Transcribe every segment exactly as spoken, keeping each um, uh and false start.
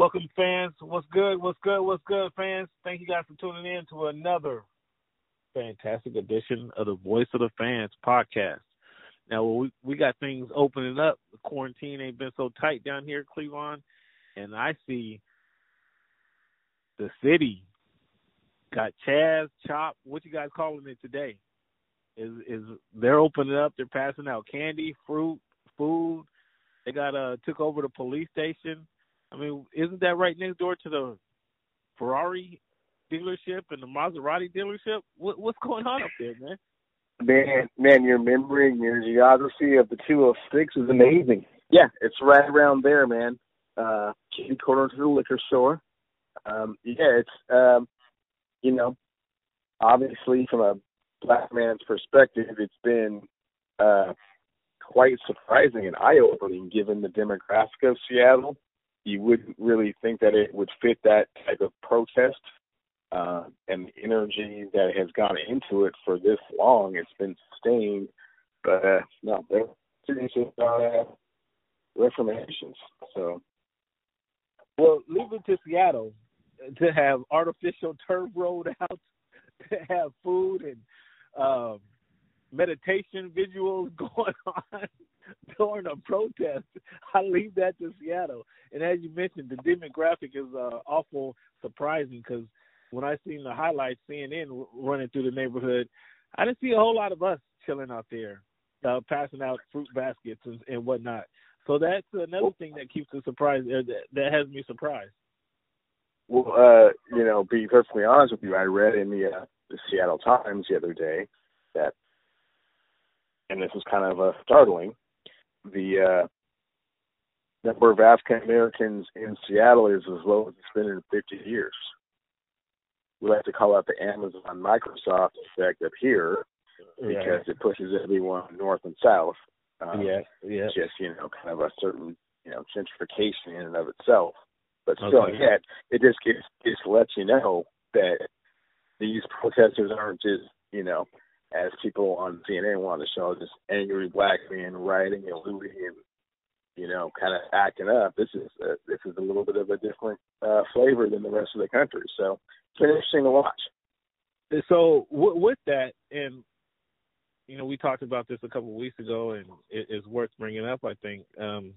welcome, fans. What's good? What's good? What's good, fans? Thank you guys for tuning in to another fantastic edition of the Voice of the Fans podcast. Now, we we got things opening up. The quarantine ain't been so tight down here in Cleveland, and I see the city got Chaz, Chop. What you guys calling it today? Is is they're opening up? They're passing out candy, fruit, food. They got uh took over the police station. I mean, isn't that right next door to the Ferrari dealership and the Maserati dealership? What, what's going on up there, man? Man, man, your memory and your geography of the two oh six is amazing. Yeah, it's right around there, man. Uh, kitty corner to the liquor store. Um, yeah, it's, um, you know, obviously from a black man's perspective, it's been uh, quite surprising and eye-opening given the demographic of Seattle. You wouldn't really think that it would fit that type of protest uh, and the energy that has gone into it for this long. It's been sustained, but uh, no, they're serious about uh, reformations. So, well, leaving to Seattle to have artificial turf rolled out, to have food and um, meditation visuals going on during a protest, I leave that to Seattle. And as you mentioned, the demographic is uh, awful surprising because when I seen the highlights, C N N running through the neighborhood, I didn't see a whole lot of us chilling out there, uh, passing out fruit baskets and, and whatnot. So that's another thing that keeps us surprised, uh, that, that has me surprised. Well, uh, you know, be perfectly honest with you, I read in the, uh, the Seattle Times the other day that, and this was kind of uh, startling, the uh, number of African Americans in Seattle is as low as it's been in fifty years. We like to call out the Amazon Microsoft effect up here because Right. it pushes everyone north and south. Um, yeah, yeah. Just, you know, kind of a certain, you know, gentrification in and of itself. But still, Okay. yet, it just gets, just lets you know that these protesters aren't just, you know, as people on C N N want to show, just angry black men rioting and looting and, you know, kind of acting up. This is a, this is a little bit of a different uh, flavor than the rest of the country. So it's been interesting to watch. So w- with that, and you know, we talked about this a couple of weeks ago, and it, it's worth bringing up. I think um,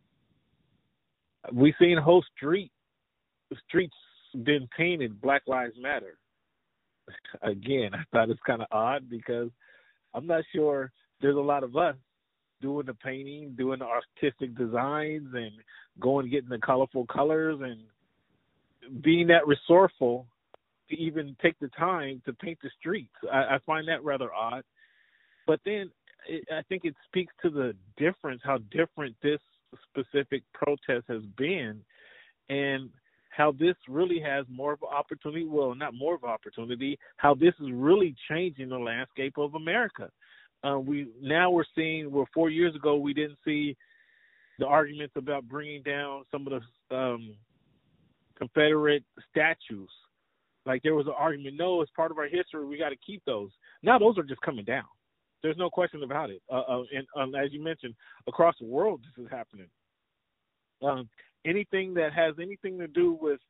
we've seen whole street streets been painted Black Lives Matter. Again, I thought it's kind of odd because I'm not sure there's a lot of us doing the painting, doing the artistic designs, and going getting the colorful colors and being that resourceful to even take the time to paint the streets. I, I find that rather odd. But then it, I think it speaks to the difference, how different this specific protest has been, and how this really has more of an opportunity, well, not more of an opportunity, how this is really changing the landscape of America. Uh, we now we're seeing, where four years ago we didn't see the arguments about bringing down some of the um, Confederate statues. Like there was an argument, no, it's part of our history, we got to keep those. Now those are just coming down. There's no question about it. Uh, uh, and um, as you mentioned, across the world this is happening. Um, anything that has anything to do with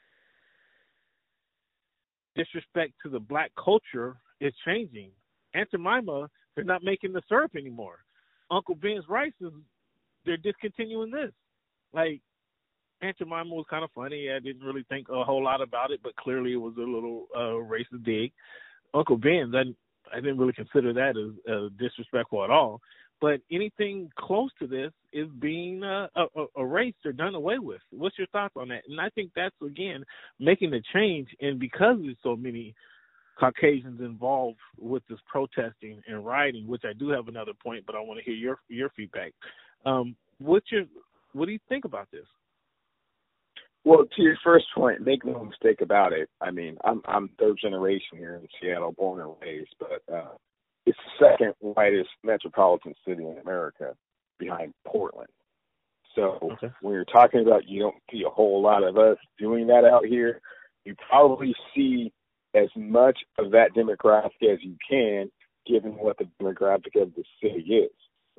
disrespect to the black culture is changing. Aunt Jemima, they're not making the syrup anymore. Uncle Ben's rice is, they're discontinuing this. Like, Aunt Jemima was kind of funny. I didn't really think a whole lot about it, but clearly it was a little uh, racist dig. Uncle Ben's, I, I didn't really consider that as uh, disrespectful at all. But anything close to this is being uh, uh, erased or done away with. What's your thoughts on that? And I think that's, again, making the change. And because there's so many Caucasians involved with this protesting and rioting, which I do have another point, but I want to hear your your feedback. Um, what's your, what do you think about this? Well, to your first point, make no mistake about it. I mean, I'm I'm third generation here in Seattle, born and raised, but uh, it's the second whitest metropolitan city in America behind Portland. So okay. When you're talking about you don't see a whole lot of us doing that out here, you probably see as much of that demographic as you can, given what the demographic of the city is.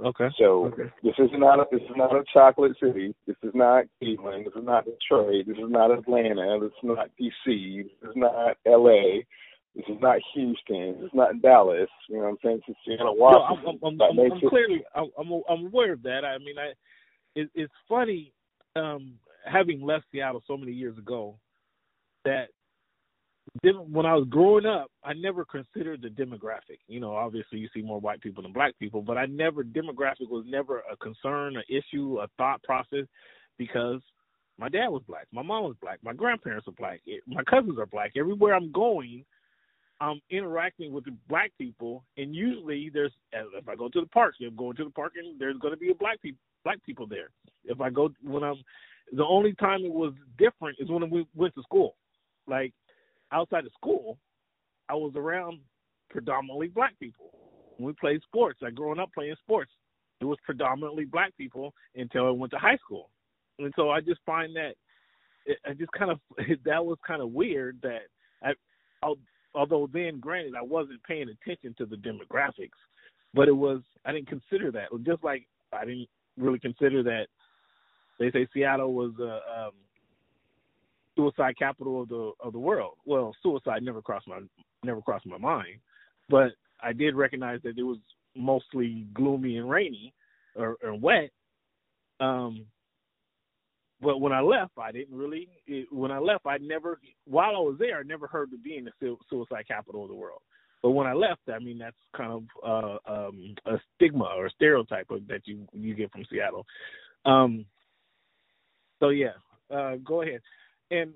Okay. So okay. this is not a, this is not a chocolate city. This is not Cleveland. This is not Detroit. This is not Atlanta. This is not D C. This is not L A. This is not Houston. This is not Dallas. You know what I'm saying? It's Seattle, Washington. No, I'm, I'm, I'm, I'm clearly I'm, I'm I'm aware of that. I mean, I it, it's funny um, having left Seattle so many years ago that when I was growing up, I never considered the demographic. You know, obviously you see more white people than black people, but I never demographic was never a concern, an issue, a thought process because my dad was black, my mom was black, my grandparents are black, my cousins are black. Everywhere I'm going, I'm interacting with the black people, and usually there's, if I go to the parks, I'm going to the park, and there's going to be a black people, black people there. If I go, when I'm, the only time it was different is when we went to school. Like, outside of school, I was around predominantly black people. When we played sports, I growing up playing sports, it was predominantly black people until I went to high school. And so I just find that, I just kind of, that was kind of weird that I, I'll, although then, granted, I wasn't paying attention to the demographics, but it was, I didn't consider that. Just like I didn't really consider that they say Seattle was a um, suicide capital of the of the world. Well, suicide never crossed my never crossed my mind, but I did recognize that it was mostly gloomy and rainy or, or wet. Um, But when I left, I didn't really. It, when I left, I never. While I was there, I never heard of being the suicide capital of the world. But when I left, I mean, that's kind of uh, um, a stigma or a stereotype of, that you you get from Seattle. Um, so yeah, uh, go ahead and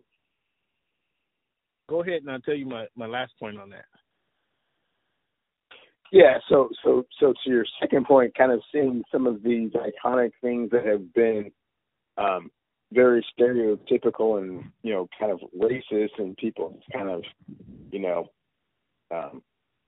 go ahead, and I'll tell you my, my last point on that. Yeah. So so so to your second point, kind of seeing some of these iconic things that have been. Um, very stereotypical and, you know, kind of racist, and people kind of, you know, um,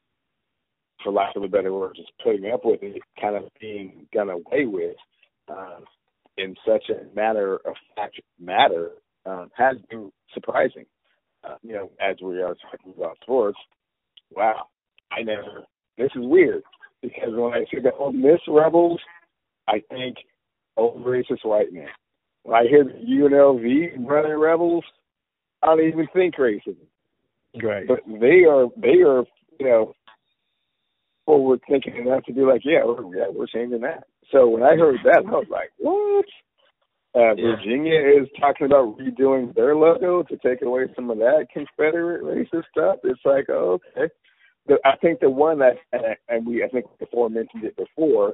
for lack of a better word, just putting up with it, kind of being done away with um, in such a matter of fact matter um, has been surprising. Uh, you know, as we are talking about sports, wow, I never, this is weird, because when I see the Ole Miss Rebels, I think old racist white man. When I hear the U N L V running Rebels, I don't even think racism. Right. But they are, they are, you know, forward thinking enough to be like, yeah, we're, yeah, we're changing that. So when I heard that, I was like, what? Uh, yeah. Virginia is talking about redoing their logo to take away some of that Confederate racist stuff. It's like, oh, okay. The, I think the one that, and we, I think before mentioned it before,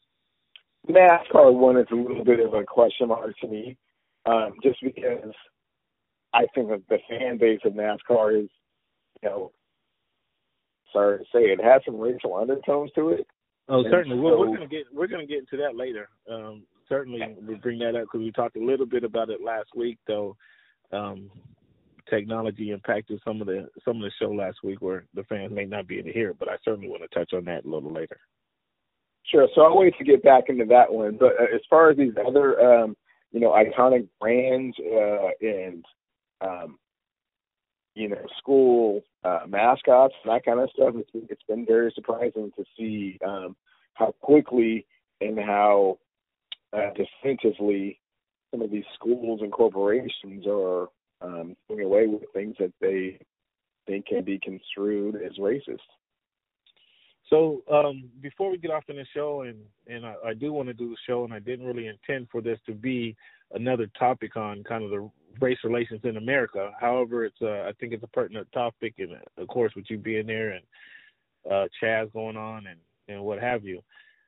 NASCAR one is a little bit of a question mark to me, um, just because I think that the fan base of NASCAR is, you know, sorry to say, it has some racial undertones to it. Oh, and certainly. So, we're, we're gonna get we're gonna get into that later. Um, certainly, we'll bring that up because we talked a little bit about it last week, though. Um, technology impacted some of the some of the show last week, where the fans may not be able to hear it, but I certainly want to touch on that a little later. Sure. So I'll wait to get back into that one. But uh, as far as these other, um, you know, iconic brands uh, and, um, you know, school uh, mascots and that kind of stuff, it's, it's been very surprising to see um, how quickly and how uh, definitively some of these schools and corporations are um, doing away with things that they think can be construed as racist. So um, before we get off in the show, and, and I, I do want to do the show, and I didn't really intend for this to be another topic on kind of the race relations in America. However, it's uh, I think it's a pertinent topic, and of course with you being there and uh, Chaz going on and, and what have you.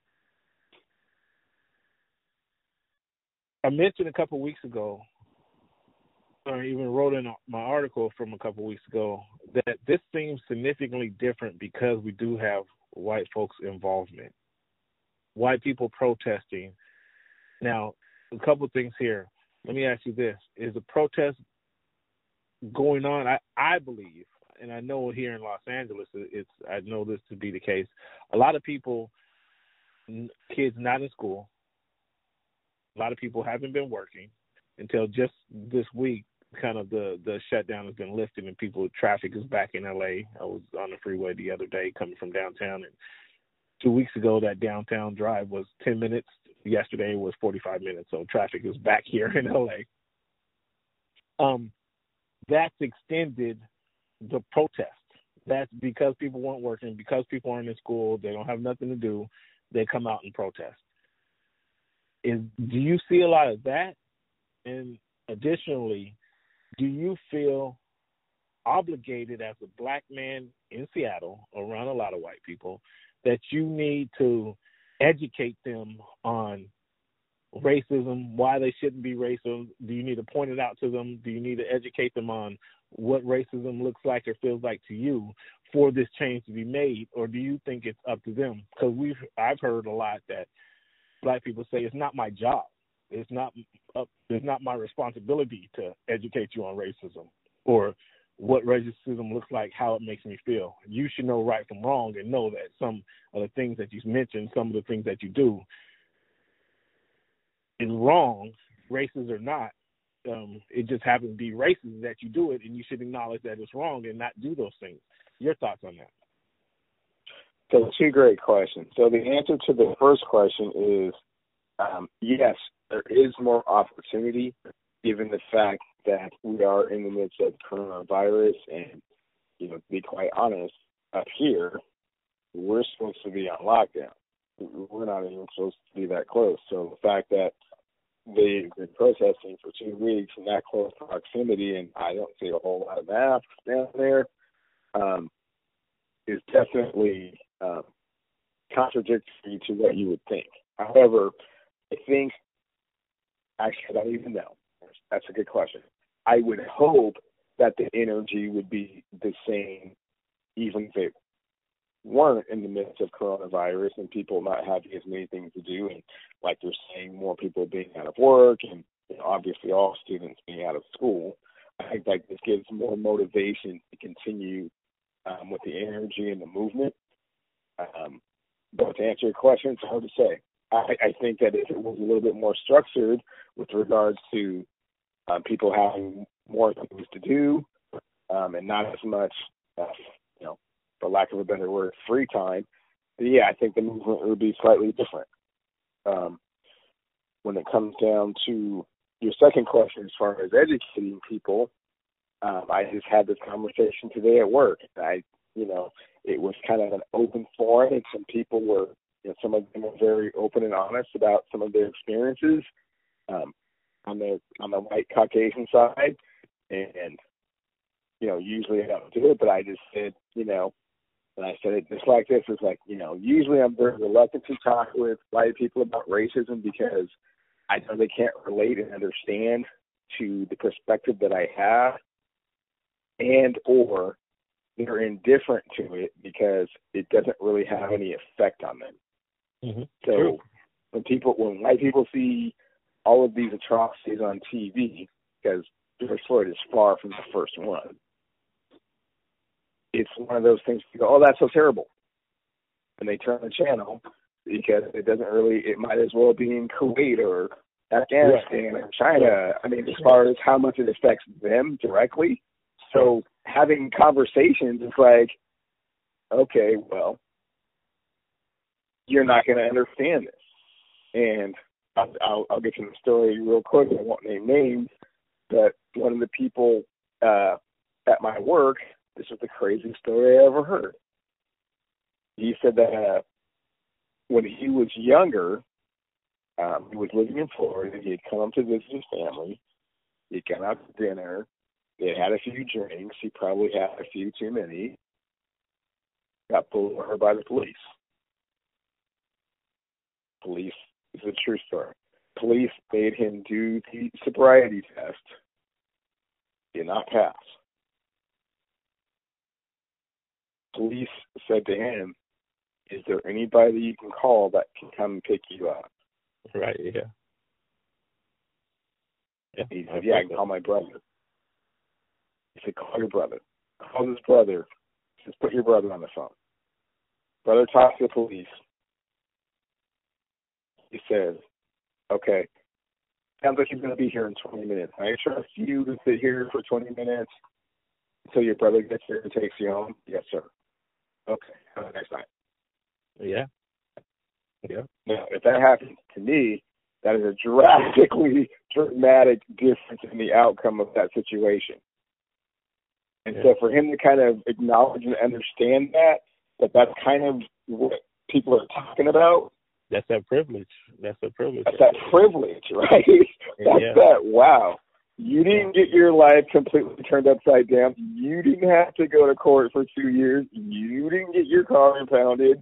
I mentioned a couple weeks ago, or even wrote in my article from a couple weeks ago, that this seems significantly different because we do have white folks' involvement, white people protesting. Now, a couple things here. Let me ask you this. Is the protest going on? I, I believe, and I know here in Los Angeles, it's I know this to be the case. A lot of people, kids not in school, a lot of people haven't been working until just this week. Kind of the, the shutdown has been lifted and people, traffic is back in L A. I was on the freeway the other day coming from downtown, and two weeks ago, that downtown drive was ten minutes. Yesterday was forty-five minutes. So traffic is back here in L A. Um, that's extended the protest. That's because people weren't working, because people aren't in school, they don't have nothing to do, they come out and protest. Is do you see a lot of that? And additionally, do you feel obligated as a black man in Seattle around a lot of white people that you need to educate them on racism, why they shouldn't be racist? Do you need to point it out to them? Do you need to educate them on what racism looks like or feels like to you for this change to be made? Or do you think it's up to them? Because we've I've heard a lot that black people say it's not my job. It's not up, it's not my responsibility to educate you on racism or what racism looks like, how it makes me feel. You should know right from wrong and know that some of the things that you mentioned, some of the things that you do is wrong, racist or not. Um, it just happens to be racist that you do it, and you should acknowledge that it's wrong and not do those things. Your thoughts on that? So two great questions. So the answer to the first question is um, yes, there is more opportunity given the fact that we are in the midst of coronavirus. And, you know, to be quite honest, up here, we're supposed to be on lockdown. We're not even supposed to be that close. So the fact that they've been protesting for two weeks in that close proximity, and I don't see a whole lot of masks down there, um, is definitely um, contradictory to what you would think. However, I think, actually, I don't even know. That's a good question. I would hope that the energy would be the same, even if they weren't in the midst of coronavirus and people not having as many things to do, and like you're saying, more people being out of work, and you know, obviously all students being out of school. I think that this gives more motivation to continue um, with the energy and the movement. Um, but to answer your question, it's hard to say. I, I think that if it was a little bit more structured with regards to um, people having more things to do um, and not as much, uh, you know, for lack of a better word, free time, then yeah, I think the movement would be slightly different. Um, when it comes down to your second question, as far as educating people, um, I just had this conversation today at work. I, you know, it was kind of an open forum, and some people were, you know, some of them were very open and honest about some of their experiences um, on the on the white Caucasian side, and you know, usually I don't do it, but I just said, you know, and I said it just like this, it's like, you know, usually I'm very reluctant to talk with white people about racism because I know they can't relate and understand to the perspective that I have, and or they're indifferent to it because it doesn't really have any effect on them. Mm-hmm. So True. when people, when white people see all of these atrocities on T V, because George Floyd is far from the first one, it's one of those things you go, oh, that's so terrible. And they turn the channel because it doesn't really, it might as well be in Kuwait or Afghanistan right. or China. Right. I mean, as far as how much it affects them directly. So having conversations is like, okay, well, you're not going to understand this. And I'll, I'll, I'll get to the story real quick. I won't name names, but one of the people uh, at my work, this was the craziest story I ever heard. He said that uh, when he was younger, um, he was living in Florida. He had come to visit his family. He had gone out to dinner. They had a few drinks. He probably had a few too many. Got pulled over by the police. Police, this is a true story. Police made him do the sobriety test. Did not pass. Police said to him, is there anybody you can call that can come and pick you up? Right, yeah. yeah. He said, yeah, I can call my brother. He said, call your brother. Call his brother. He says, put your brother on the phone. Brother talks to the police. He says, okay, sounds like he's going to be here in twenty minutes. I trust you to sit here for twenty minutes until your brother gets here and takes you home? Yes, sir. Okay, have a nice night. Yeah. Yeah. Now, if that happens to me, that is a drastically dramatic difference in the outcome of that situation. And yeah. so for him to kind of acknowledge and understand that, that that's kind of what people are talking about. That's that privilege. That's that privilege. That's that privilege, right? That's yeah. that, wow. You didn't get your life completely turned upside down. You didn't have to go to court for two years. You didn't get your car impounded.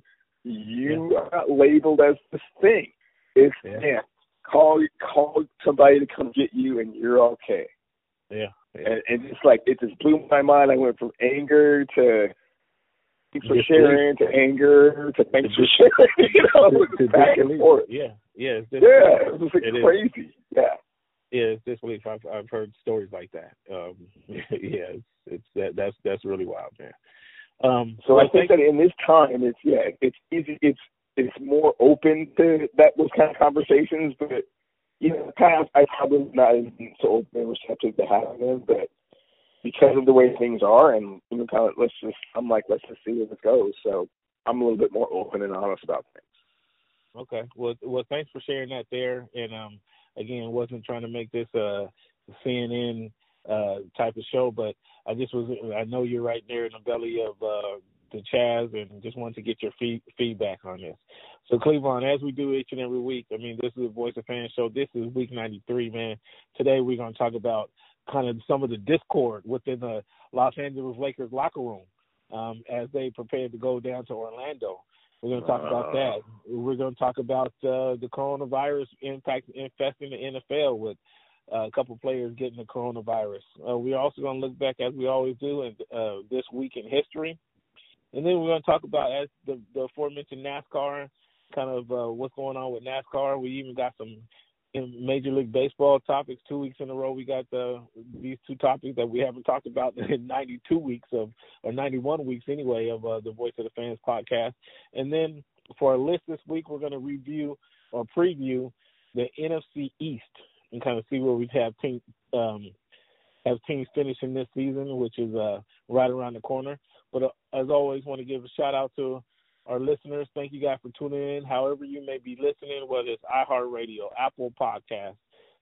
You yeah. got labeled as this thing. It's, yeah. man, call, call somebody to come get you and you're okay. Yeah. yeah. And, and it's like, it just blew my mind. I went from anger to thanks for sharing to anger to thanks for sharing. You know, to, to back and forth. Yeah. Yeah. It's just, yeah. It was like it crazy. Is. Yeah. Yeah, it's disbelief. I've I've heard stories like that. Um, yeah, it's, it's that that's that's really wild, man. Um, so I think that in this time, it's yeah, it's easy. It's it's more open to that those kind of conversations. But you know, in the past, I probably was not as so open and receptive to having them. But because of the way things are, and you know, kind of let's just I'm like let's just see where this goes. So I'm a little bit more open and honest about things. Okay. Well, well, thanks for sharing that there, and um. Again, wasn't trying to make this a C N N uh, type of show, but I just was. I know you're right there in the belly of uh, the Chaz, and just wanted to get your feed, feedback on this. So, Cleavon, as we do each and every week, I mean, this is the Voice of Fans show. This is week ninety-three, man. Today we're going to talk about kind of some of the discord within the Los Angeles Lakers locker room um, as they prepare to go down to Orlando. We're going to talk about that. We're going to talk about uh, the coronavirus impact infesting the N F L with uh, a couple players getting the coronavirus. Uh, we're also going to look back, as we always do, in uh, this week in history. And then we're going to talk about, as the, the aforementioned NASCAR, kind of uh, what's going on with NASCAR. We even got some in Major League Baseball topics. Two weeks in a row, we got the, these two topics that we haven't talked about in ninety-two weeks of, or ninety-one weeks anyway, of uh, the Voice of the Fans podcast. And then for our list this week, we're going to review or preview the N F C East and kind of see where we have teams um, have teams finishing this season, which is uh, right around the corner. But uh, as always, want to give a shout out to our listeners. Thank you guys for tuning in. However you may be listening, whether it's iHeartRadio, Apple Podcasts,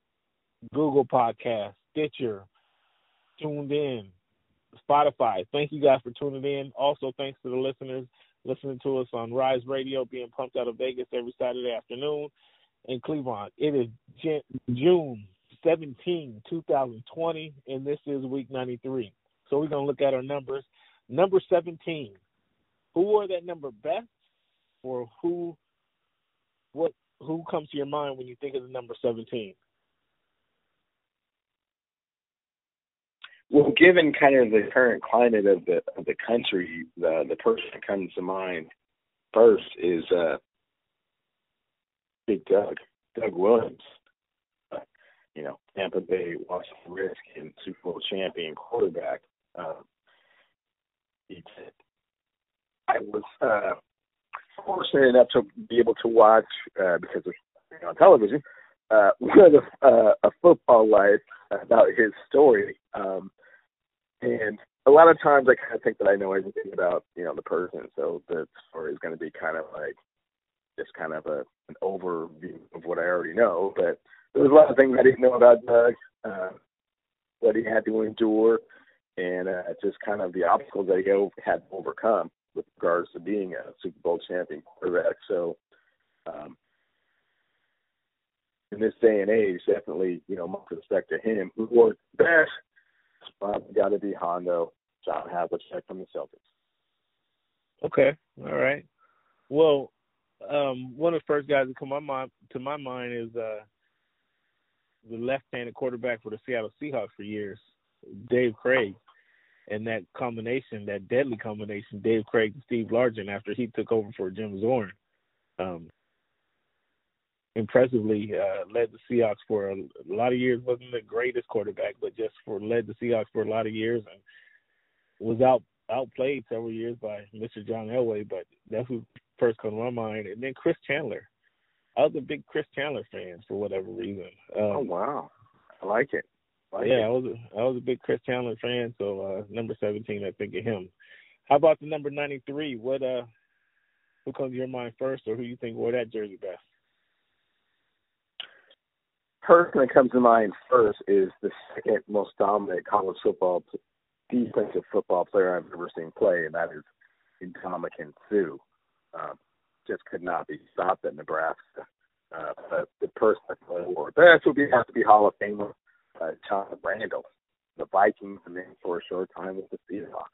Google Podcasts, Stitcher, Tuned In, Spotify. Thank you guys for tuning in. Also, thanks to the listeners listening to us on Rise Radio, being pumped out of Vegas every Saturday afternoon. And Cleavon, it is June seventeenth, twenty twenty, and this is week ninety-three. So we're going to look at our numbers. Number seventeen. Who wore that number best, or who what who comes to your mind when you think of the number seventeen? Well, given kind of the current climate of the of the country, the the person that comes to mind first is uh, Big Doug, Doug Williams. Uh, you know, Tampa Bay, Washington Redskins, Super Bowl champion quarterback. Uh, he said, I was uh, fortunate enough to be able to watch, uh, because of you know, on television, uh, one of the, uh, a football life about his story. Um, and a lot of times I kind of think that I know everything about, you know, the person. So the story is going to be kind of like just kind of a, an overview of what I already know. But there was a lot of things I didn't know about Doug, uh, what he had to endure, and uh, just kind of the obstacles that he had to overcome with regards to being a Super Bowl champion quarterback. So um, in this day and age, definitely, you know, much respect to him. Who wore the best? It's probably got to be Hondo, John Havlicek from the Celtics. Okay, all right. Well, um, one of the first guys that come my mind, to my mind is uh, the left-handed quarterback for the Seattle Seahawks for years, Dave Craig. And that combination, that deadly combination, Dave Craig and Steve Largent, after he took over for Jim Zorn, um, impressively uh, led the Seahawks for a, a lot of years. Wasn't the greatest quarterback, but just for led the Seahawks for a lot of years, and was out outplayed several years by Mister John Elway. But that's who first comes to my mind. And then Chris Chandler. I was a big Chris Chandler fan for whatever reason. Um, oh wow, I like it. Like yeah, it. I was a, I was a big Chris Chandler fan, so uh, number seventeen, I think of him. How about the number ninety-three? What uh, Who comes to your mind first, or who you think wore that jersey best? Person that comes to mind first is the second most dominant college football defensive football player I've ever seen play, and that is Ndamukong Suh. Um, just could not be stopped at Nebraska. Uh, but the person that wore best would be have to be Hall of Famer uh, John Randall, the Vikings, and then for a short time with the Seahawks.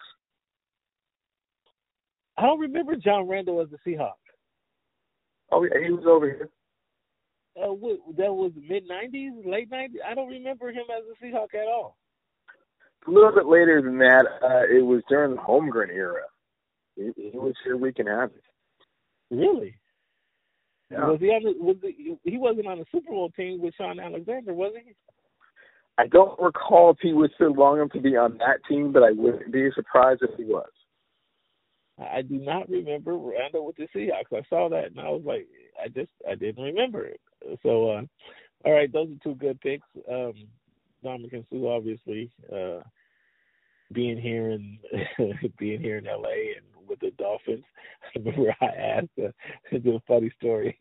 I don't remember John Randall as the Seahawk. Oh yeah, he was over here. Uh, what, that was mid nineties, late nineties. I don't remember him as a Seahawk at all. A little bit later than that, uh, it was during the Holmgren era. He, he was here wreaking havoc. Really? Yeah. Was he on the, was the, he wasn't on the Super Bowl team with Sean Alexander, was he? I don't recall if he was still long enough to be on that team, but I wouldn't be surprised if he was. I do not remember Randall with the Seahawks. I saw that and I was like, I just I didn't remember it. So, uh, all right, those are two good picks. Um, Ndamukong Suh, obviously, uh, being here in being here in L A and with the Dolphins. I remember I asked uh, the funny story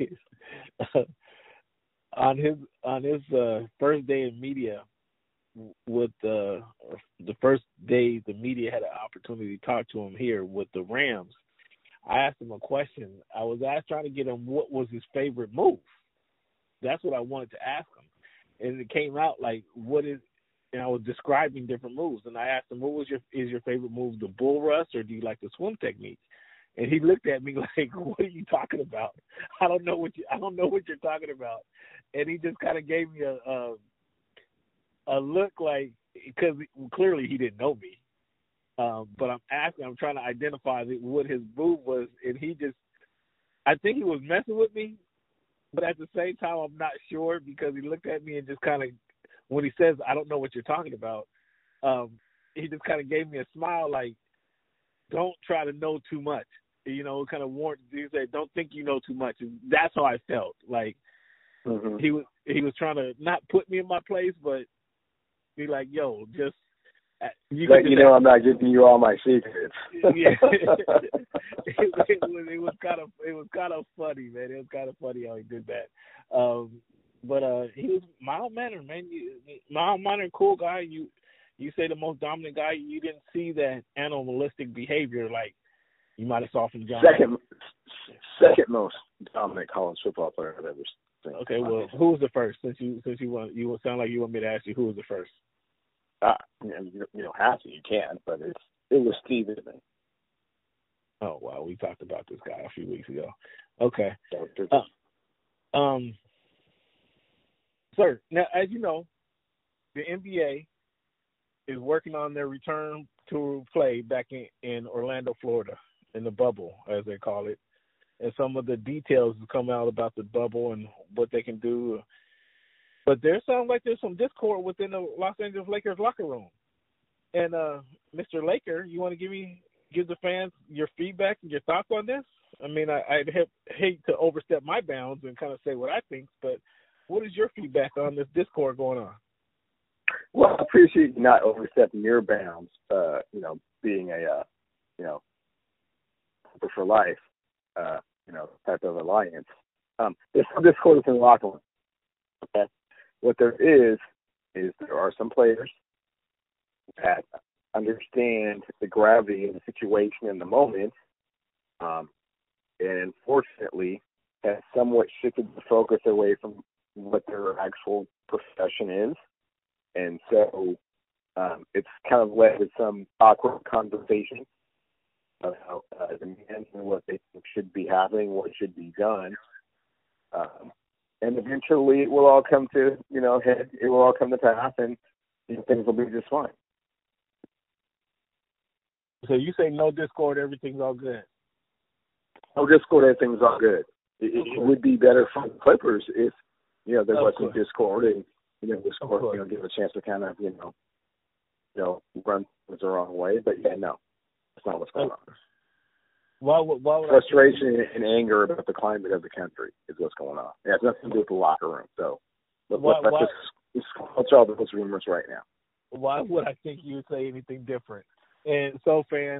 on his on his uh, first day in media. With the the first day the media had an opportunity to talk to him here with the Rams, I asked him a question. I was asked trying to get him what was his favorite move. That's what I wanted to ask him, and it came out like what is. And I was describing different moves, and I asked him, "What was your is your favorite move? The bull rush, or do you like the swim technique?" And he looked at me like, "What are you talking about? I don't know what you I don't know what you're talking about." And he just kind of gave me a. a A look like, because clearly he didn't know me, um, but I'm asking, I'm trying to identify what his move was, and he just, I think he was messing with me, but at the same time, I'm not sure because he looked at me and just kind of, when he says, I don't know what you're talking about, um, he just kind of gave me a smile like, don't try to know too much. You know, kind of warned, he said, don't think you know too much. And that's how I felt. Like, mm-hmm. he was he was trying to not put me in my place, but be like, yo, just you, let you know I'm not giving you all my secrets. Yeah, it, it, was it was kind of it was kind of funny, man. It was kind of funny how he did that. Um, but uh, he was mild mannered, man. You, mild mannered, cool guy. You you say the most dominant guy. You didn't see that animalistic behavior like you might have saw from John. Second, second most dominant college football player I've ever seen. Okay, well, who was the first? Since you since you want you sound like you want me to ask you who was the first. Uh, you, know, you, you don't have to, you can, but it's it was Steve Emtman. Oh wow, we talked about this guy a few weeks ago. Okay. Uh, um, sir, now as you know, the N B A is working on their return to play back in, in Orlando, Florida, in the bubble, as they call it. And some of the details have come out about the bubble and what they can do. But there sounds like there's some discord within the Los Angeles Lakers locker room. And uh, Mister Laker, you want to give me give the fans your feedback and your thoughts on this? I mean, I, I'd have, hate to overstep my bounds and kind of say what I think, but what is your feedback on this discord going on? Well, I appreciate you not overstepping your bounds, uh, you know, being a, uh, you know, for life, uh, you know, type of alliance. Um, there's some discord within the locker room. Okay? What there is, is there are some players that understand the gravity of the situation in the moment, um, and unfortunately has somewhat shifted the focus away from what their actual profession is. And so um, it's kind of led to some awkward conversations about uh, demands and what they think should be happening, what should be done. Um, and eventually it will all come to, you know, head, it will all come to pass, and you know, things will be just fine. So you say no discord, everything's all good? No discord, everything's all good. It, it would be better for the Clippers if, you know, there was some discord and, you know, discord, you know, give a chance to kind of, you know, you know, run things the wrong way. But yeah, no, that's not what's going on. Why would, why would Frustration I... and anger about the climate of the country is what's going on. It has nothing to do with the locker room. So let, why, let's, why... just, let's let's all those rumors right now. Why would I think you would say anything different? And so, fans,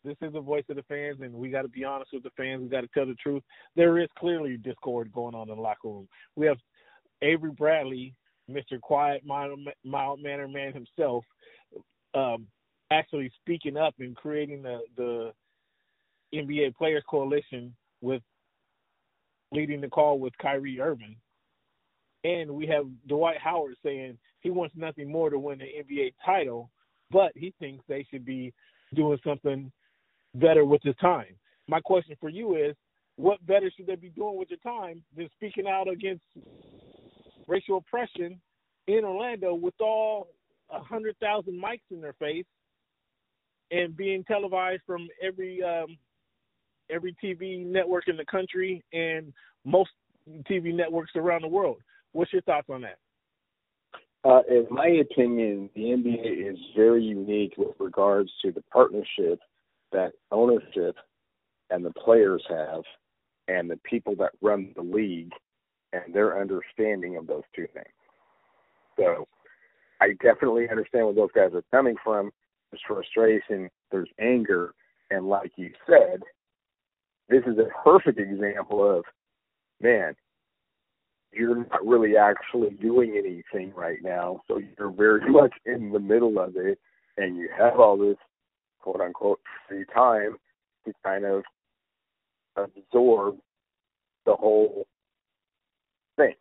this is the voice of the fans, and we got to be honest with the fans. We got to tell the truth. There is clearly discord going on in the locker room. We have Avery Bradley, Mister Quiet, mild-mannered man himself, um, actually speaking up and creating the, the N B A Players Coalition with leading the call with Kyrie Irving. And we have Dwight Howard saying he wants nothing more to win the N B A title, but he thinks they should be doing something better with his time. My question for you is, what better should they be doing with their time than speaking out against racial oppression in Orlando with all one hundred thousand mics in their face and being televised from every um, every T V network in the country and most T V networks around the world? What's your thoughts on that? Uh, in my opinion, the N B A is very unique with regards to the partnership that ownership and the players have and the people that run the league and their understanding of those two things. So I definitely understand where those guys are coming from. There's frustration, there's anger, and like you said, this is a perfect example of, man, you're not really actually doing anything right now, so you're very much in the middle of it, and you have all this quote-unquote free time to kind of absorb the whole thing.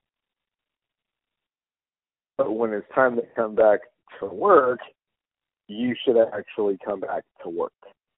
But when it's time to come back to work, you should actually come back to work.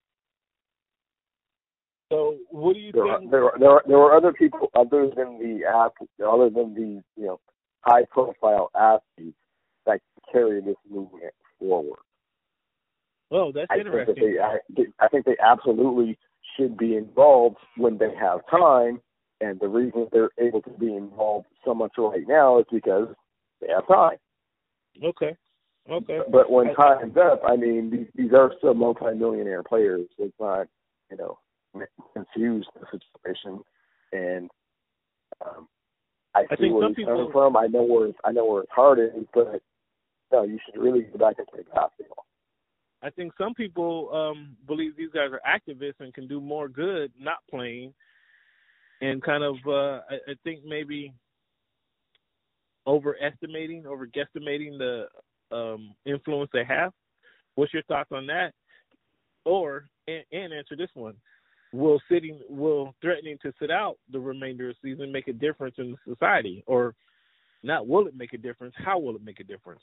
So, what do you there think? Are, there, are, there, are, there are other people other than the app, other than the you know high-profile athletes that can carry this movement forward. Oh, that's I interesting. Think they, I, I think they absolutely should be involved when they have time, and the reason they're able to be involved so much right now is because they have time. Okay. Okay. But when time's up, I mean, these, these are still multi-millionaire players. It's not, you know, confuse the situation, and um, I, I see think where some he's people, coming from. I know where I know where his heart is, but no, you should really go back and play basketball. I think some people um, believe these guys are activists and can do more good not playing, and kind of uh, I, I think maybe overestimating, over guesstimating the um, influence they have. What's your thoughts on that? Or and, and answer this one. Will sitting, will threatening to sit out the remainder of the season make a difference in society? Or not will it make a difference, how will it make a difference?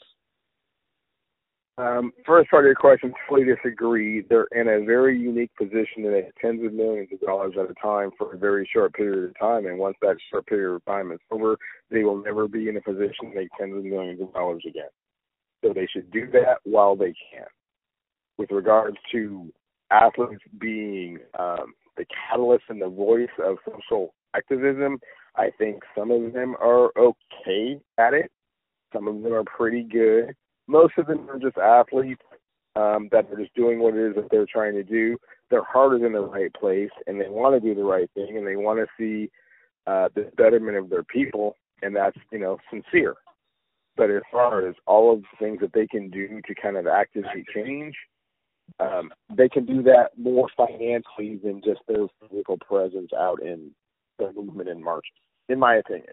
Um, first part of your question, fully disagree. They're in a very unique position to make tens of millions of dollars at a time for a very short period of time, and once that short period of time is over, they will never be in a position to make tens of millions of dollars again. So they should do that while they can. With regards to athletes being um, the catalyst and the voice of social activism, I think some of them are okay at it. Some of them are pretty good. Most of them are just athletes um, that are just doing what it is that they're trying to do. Their heart is in the right place, and they want to do the right thing, and they want to see uh, the betterment of their people, and that's, you know, sincere. But as far as all of the things that they can do to kind of actively change, Um, they can do that more financially than just their physical presence out in the movement in March, in my opinion.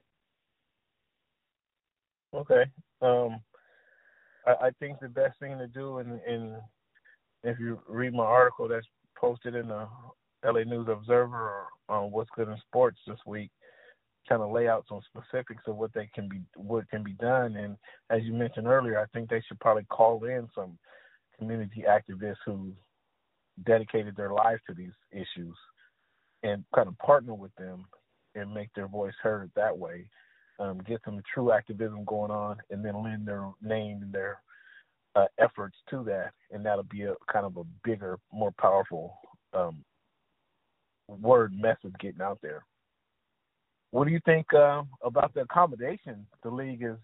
Okay. Um, I, I think the best thing to do, and in, in, if you read my article that's posted in the L A News Observer on What's Good in Sports this week, kind of lay out some specifics of what they can be, what can be done. And as you mentioned earlier, I think they should probably call in some community activists who dedicated their lives to these issues and kind of partner with them and make their voice heard that way, um, get some true activism going on, and then lend their name and their uh, efforts to that, and that'll be a kind of a bigger, more powerful um, word message getting out there. What do you think uh, about the accommodations the league is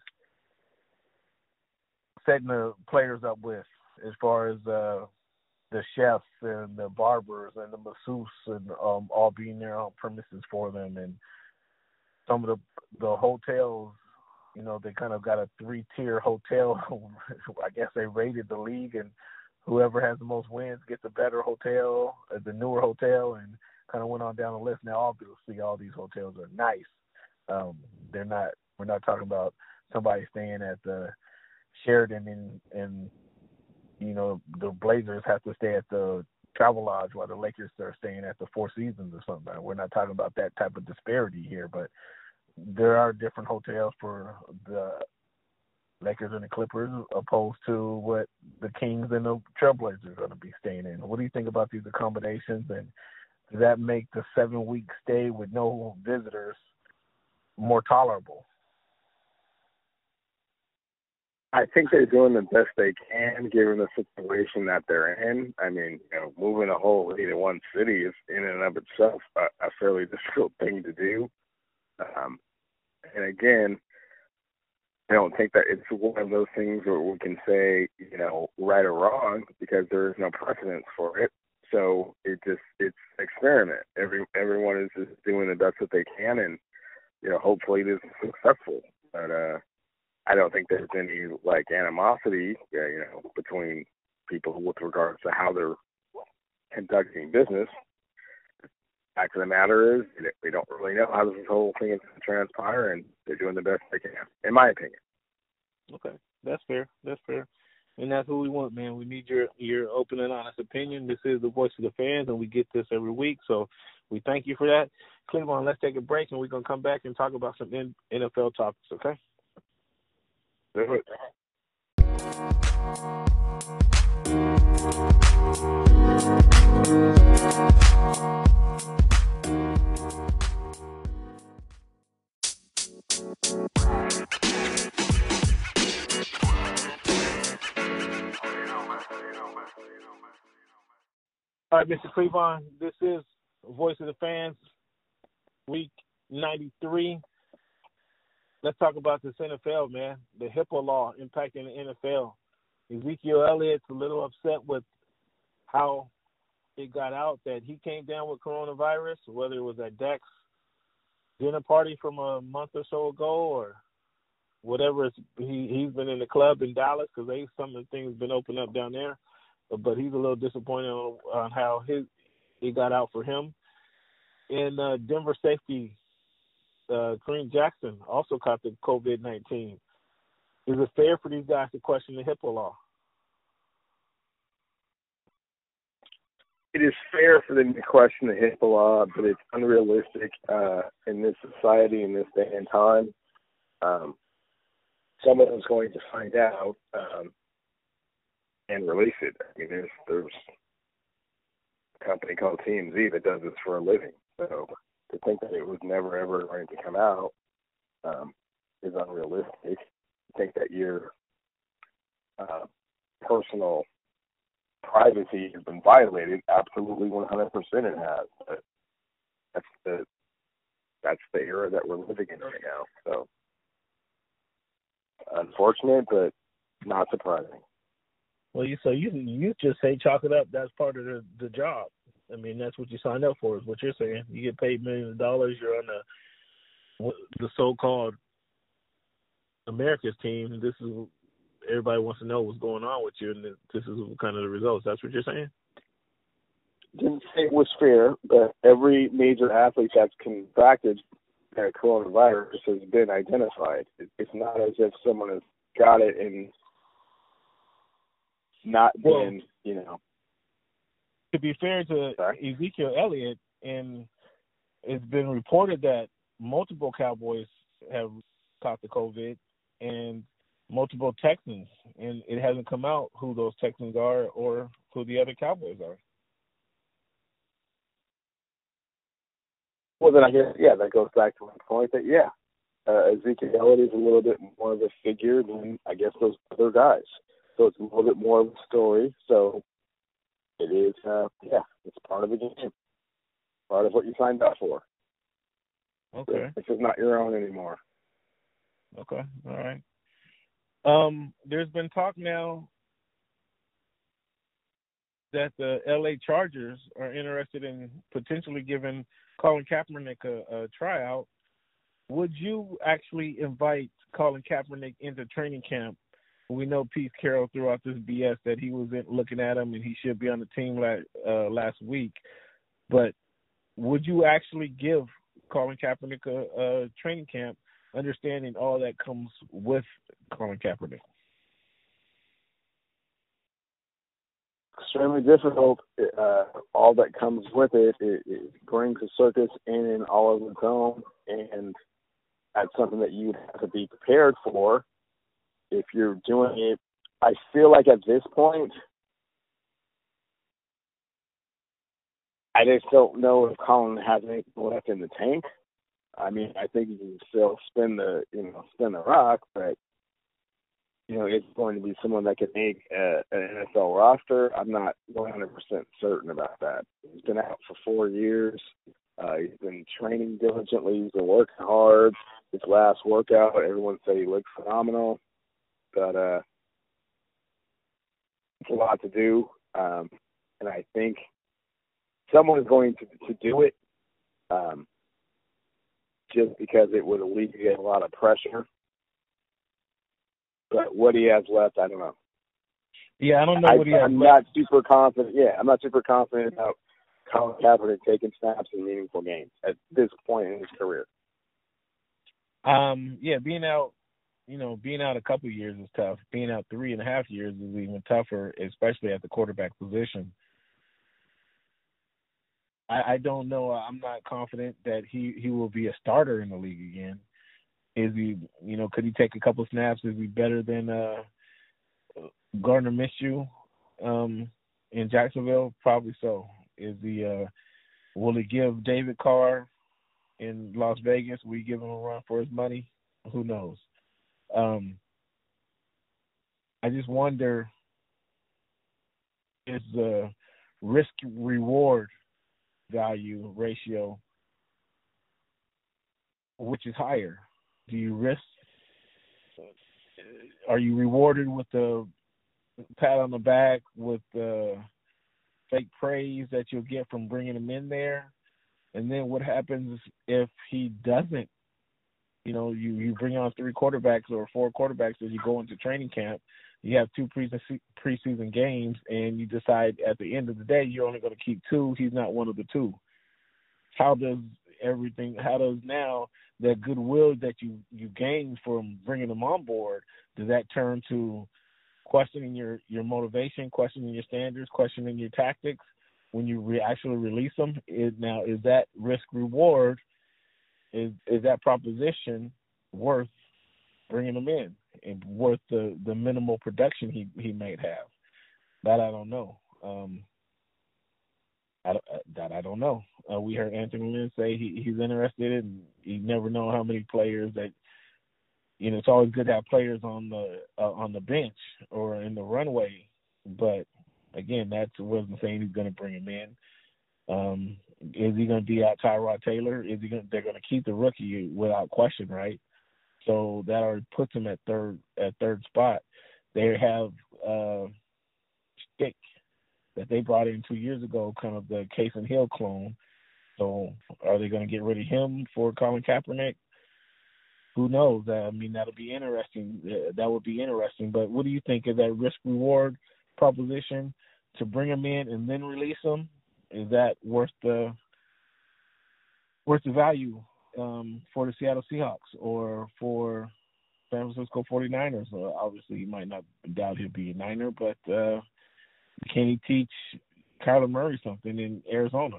setting the players up with, as far as uh, the chefs and the barbers and the masseuse and um, all being there on premises for them, and some of the the hotels, you know, they kind of got a three-tier hotel. I guess they rated the league and whoever has the most wins gets a better hotel, uh, the newer hotel, and kind of went on down the list. Now, obviously, all these hotels are nice. Um, they're not. We're not talking about somebody staying at the Sheraton and and you know the Blazers have to stay at the Travel Lodge while the Lakers are staying at the Four Seasons or something. We're not talking about that type of disparity here, but there are different hotels for the Lakers and the Clippers opposed to what the Kings and the Trailblazers are going to be staying in. What do you think about these accommodations, and does that make the seven-week stay with no visitors more tolerable? I think they're doing the best they can given the situation that they're in. I mean, you know, moving a whole league to one city is in and of itself a, a fairly difficult thing to do. Um, and again, I don't think that it's one of those things where we can say, you know, right or wrong because there is no precedence for it. So it just it's an experiment. Every everyone is just doing the best that they can, and you know, hopefully it is successful. But uh, I don't think there's any like animosity, uh, you know, between people with regards to how they're conducting business. Fact of the matter is, they don't really know how this whole thing is going to transpire, and they're doing the best they can, in my opinion. Okay, that's fair. That's fair. And that's what we want, man. We need your, your open and honest opinion. This is the voice of the fans, and we get this every week. So we thank you for that. Cleveland, let's take a break, and we're going to come back and talk about some N F L topics, okay? Do it. All right, Mister Cleavon, this is Voice of the Fans, week ninety-three. Let's talk about this N F L, man. The HIPAA law impacting the N F L. Ezekiel Elliott's a little upset with how it got out that he came down with coronavirus, whether it was at Dak's dinner party from a month or so ago or whatever. It's, he, he's been in the club in Dallas because they some of the things been opened up down there. But he's a little disappointed on, on how his it got out for him. And uh, Denver safety uh, Kareem Jackson also caught the COVID nineteen. Is it fair for these guys to question the HIPAA law? It is fair for them to question the HIPAA law, but it's unrealistic uh, in this society, in this day and time. Um, someone is going to find out um, and release it. I mean, there's, there's a company called T M Z that does this for a living. So to think that it was never, ever going to come out um, is unrealistic. I think that your uh, personal privacy has been violated. Absolutely, one hundred percent it has. But that's the that's the era that we're living in right now. So unfortunate, but not surprising. Well, you so you you just say chalk it up. That's part of the, the job. I mean, that's what you signed up for. Is what you're saying. You get paid millions of dollars. You're on the the so-called America's team. This is everybody wants to know what's going on with you, and this is kind of the results. That's what you're saying. Didn't say it was fair, but every major athlete that's contracted that coronavirus has been identified. It's not as if someone has got it and not well, been, you know. To be fair to Sorry? Ezekiel Elliott, and it's been reported that multiple Cowboys have caught the COVID and multiple Texans, and it hasn't come out who those Texans are or who the other Cowboys are. Well, then I guess, yeah, that goes back to my point that, yeah, uh, Ezekiel Elliott is a little bit more of a figure than, I guess, those other guys. So it's a little bit more of a story. So it is, uh, yeah, it's part of the game, part of what you signed up for. Okay. This is not your own anymore. Okay, all right. Um, there's been talk now that the L A Chargers are interested in potentially giving Colin Kaepernick a, a tryout. Would you actually invite Colin Kaepernick into training camp We know Pete Carroll threw out this B S that he wasn't looking at him and he should be on the team last, uh, last week. But would you actually give Colin Kaepernick a, a training camp, understanding all that comes with Colin Kaepernick? Extremely difficult. Uh, all that comes with it, it, it brings a circus in and all of its own, and that's something that you'd have to be prepared for if you're doing it. I feel like at this point, I just don't know if Colin has anything left in the tank. I mean, I think he can still spin the, you know, spin the rock, but you know, it's going to be someone that can make a, an N F L roster. I'm not one hundred percent certain about that. He's been out for four years. Uh, he's been training diligently. He's been working hard. His last workout, everyone said he looked phenomenal. But uh, it's a lot to do. Um, and I think someone is going to, to do it um, just because it would alleviate a lot of pressure. But what he has left, I don't know. Yeah, I don't know I, what he has I'm left. not super confident. Yeah, I'm not super confident about Colin Kaepernick taking snaps in meaningful games at this point in his career. Um, yeah, being out, you know, being out a couple of years is tough. Being out three and a half years is even tougher, especially at the quarterback position. I, I don't know. I'm not confident that he, he will be a starter in the league again. Is he, you know, could he take a couple snaps? Is he better than uh, Gardner Minshew um, in Jacksonville? Probably so. Is he, uh, will he give David Carr in Las Vegas? Will he give him a run for his money? Who knows? Um, I just wonder, is the risk-reward value ratio, which is higher? Do you risk? Are you rewarded with the pat on the back, with the fake praise that you'll get from bringing him in there? And then what happens if he doesn't? You know, you, you bring on three quarterbacks or four quarterbacks as you go into training camp. You have two pre- preseason games, and you decide at the end of the day you're only going to keep two. He's not one of the two. How does everything, how does now that goodwill that you, you gained from bringing them on board, does that turn to questioning your, your motivation, questioning your standards, questioning your tactics when you re- actually release them? Is, now, is that risk-reward, is is that proposition worth bringing them in and worth the, the minimal production he, he might have? That I don't know. Um, I, that I don't know. Uh, we heard Anthony Lynn say he, he's interested, and you never know how many players that, you know, it's always good to have players on the uh, on the bench or in the runway. But again, that wasn't saying he's going to bring him in. Um, is he going to be out Tyrod Taylor? Is he going? They're going to keep the rookie without question, right? So that already puts him at third at third spot. They have uh, Stick that they brought in two years ago, kind of the Case and Hill clone. So are they going to get rid of him for Colin Kaepernick? Who knows? I mean, that'll be interesting. That would be interesting. But what do you think of that risk-reward proposition to bring him in and then release him? Is that worth the worth the value um, for the Seattle Seahawks or for San Francisco forty-niners? Uh, obviously, you might not doubt he'll be a Niner, but uh, can he teach Kyler Murray something in Arizona?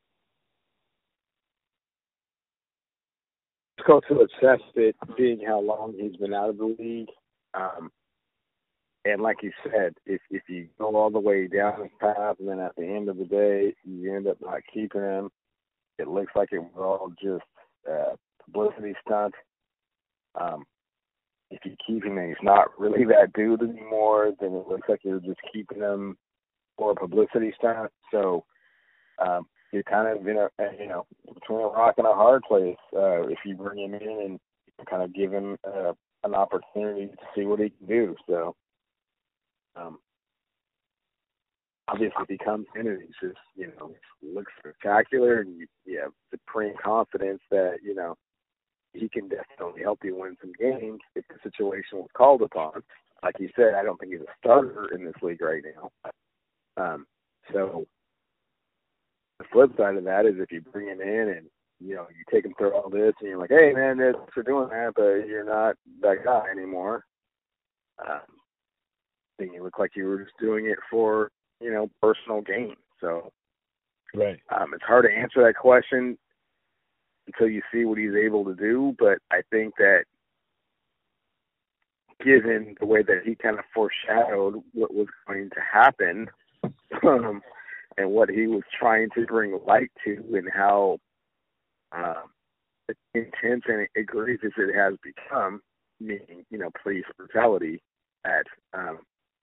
It's difficult to assess it, being how long he's been out of the league. Um, and like you said, if if you go all the way down the path, and then at the end of the day, you end up not keeping him, it looks like it was all just a publicity stunt. Um, if you keep him and he's not really that dude anymore, then it looks like you're just keeping him for a publicity stunt. So um, you're kind of in a, you know, between a rock and a hard place uh, if you bring him in and kind of give him uh, an opportunity to see what he can do. So um, obviously if he comes in and he's just, you know, looks spectacular and you, you have supreme confidence that, you know, he can definitely help you win some games if the situation was called upon. like you said, I don't think he's a starter in this league right now. Um, so the flip side of that is if you bring him in and, you know, you take him through all this and you're like, hey, man, thanks for doing that, but you're not that guy anymore. Um, then you look like you were just doing it for, you know, personal gain. So right. Um, it's hard to answer that question until you see what he's able to do, but I think that given the way that he kind of foreshadowed what was going to happen um, and what he was trying to bring light to and how um, intense and egregious it has become, meaning, you know, police brutality at um,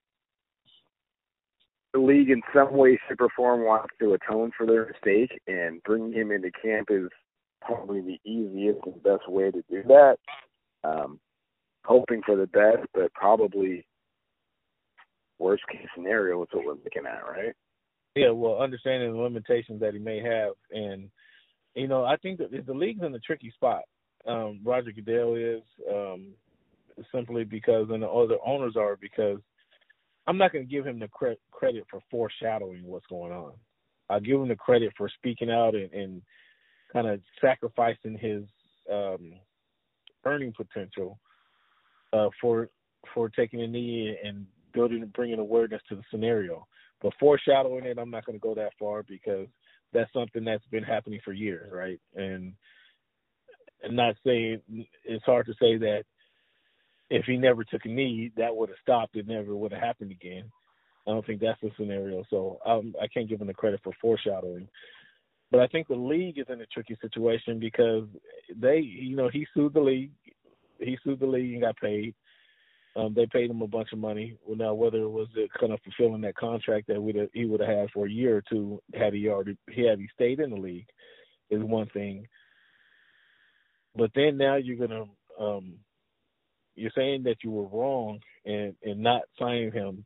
the league in some way, shape, or form wants to atone for their mistake, and bringing him into camp is probably the easiest and best way to do that. Um, hoping for the best, but probably worst case scenario is what we're looking at, right? Yeah, well, understanding the limitations that he may have, and you know, I think that the league's in a tricky spot. Um, Roger Goodell is um, simply because, and the other owners are because. I'm not going to give him the cre- credit for foreshadowing what's going on. I'll give him the credit for speaking out and, and kind of sacrificing his um, earning potential uh, for for taking a knee and building and bringing awareness to the scenario. But foreshadowing it, I'm not going to go that far because that's something that's been happening for years, right? And, and not saying it's hard to say that if he never took a knee, that would have stopped. It never would have happened again. I don't think that's the scenario. So um, I can't give him the credit for foreshadowing. But I think the league is in a tricky situation because they, you know, he sued the league. He sued the league and got paid. Um, they paid him a bunch of money. Well, now whether it was kind of fulfilling that contract that we'd have, he would have had for a year or two had he already had he stayed in the league is one thing. But then now you're gonna um, you're saying that you were wrong and, and not signing him.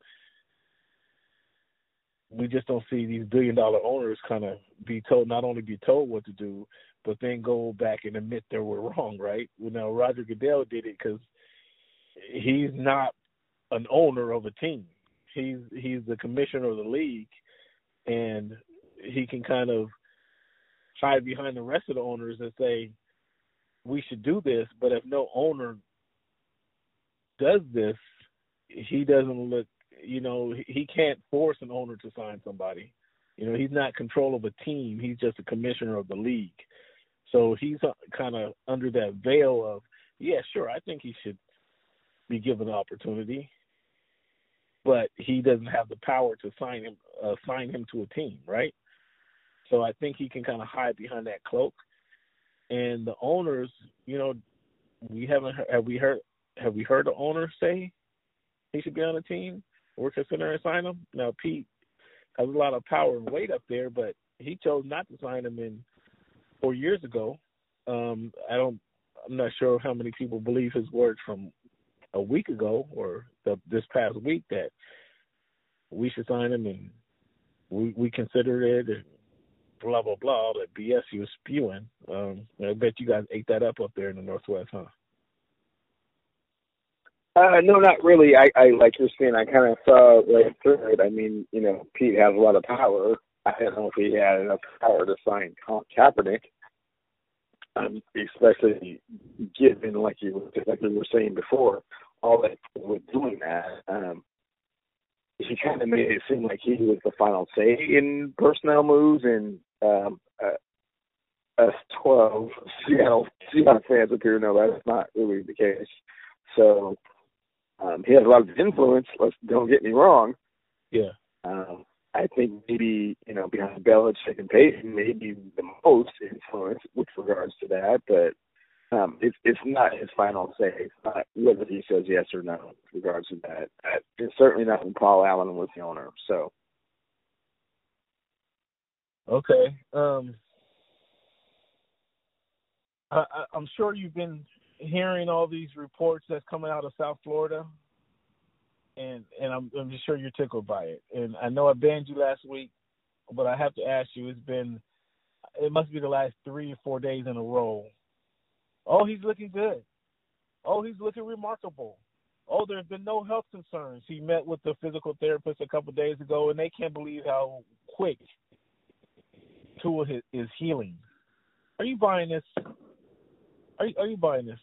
We just don't see these billion dollar owners kind of be told, not only be told what to do, but then go back and admit they were wrong, right? You know, Roger Goodell did it because he's not an owner of a team. He's he's the commissioner of the league, and he can kind of hide behind the rest of the owners and say, we should do this, but if no owner does this, he doesn't look, you know, he can't force an owner to sign somebody. You know, he's not control of a team. He's just a commissioner of the league. So he's kind of under that veil of, yeah, sure, I think he should be given an opportunity, but he doesn't have the power to sign him, uh, sign him to a team, right? So I think he can kind of hide behind that cloak. And the owners, you know, we haven't have we heard have we heard the owner say he should be on a team? We're considering signing him. Now Pete has a lot of power and weight up there, but he chose not to sign him in four years ago. Um, I don't. I'm not sure how many people believe his words from a week ago or the, this past week that we should sign him and we we consider it and blah blah blah. All that B S he was spewing. Um, I bet you guys ate that up up there in the Northwest, huh? Uh, no, not really. I, I like you're saying, I kind of saw right through it. I mean, you know, Pete has a lot of power. I don't know if he had enough power to sign Colin Kaepernick, um, especially given, like you like we were saying before, all that with doing that. Um, he kind of made it seem like he was the final say in personnel moves, and um, uh, us twelve Seattle Seattle fans appear to know that's not really the case. So. Um, he has a lot of influence. Let's don't get me wrong. Yeah. Um, I think maybe you know behind Belichick and Peyton, maybe the most influence with regards to that. But um, it's it's not his final say. It's not whether he says yes or no with regards to that. Uh, it's certainly not when Paul Allen was the owner. So. Okay. Um, I, I, I'm sure you've been hearing all these reports that's coming out of South Florida, and and I'm, I'm just sure you're tickled by it. And I know I banned you last week, but I have to ask you, it's been, it must be the last three or four days in a row. Oh, he's looking good. Oh, he's looking remarkable. oh, there's been no health concerns. He met with the physical therapist a couple of days ago, and they can't believe how quick Tua is healing. Are you buying this? Are you, are you buying this?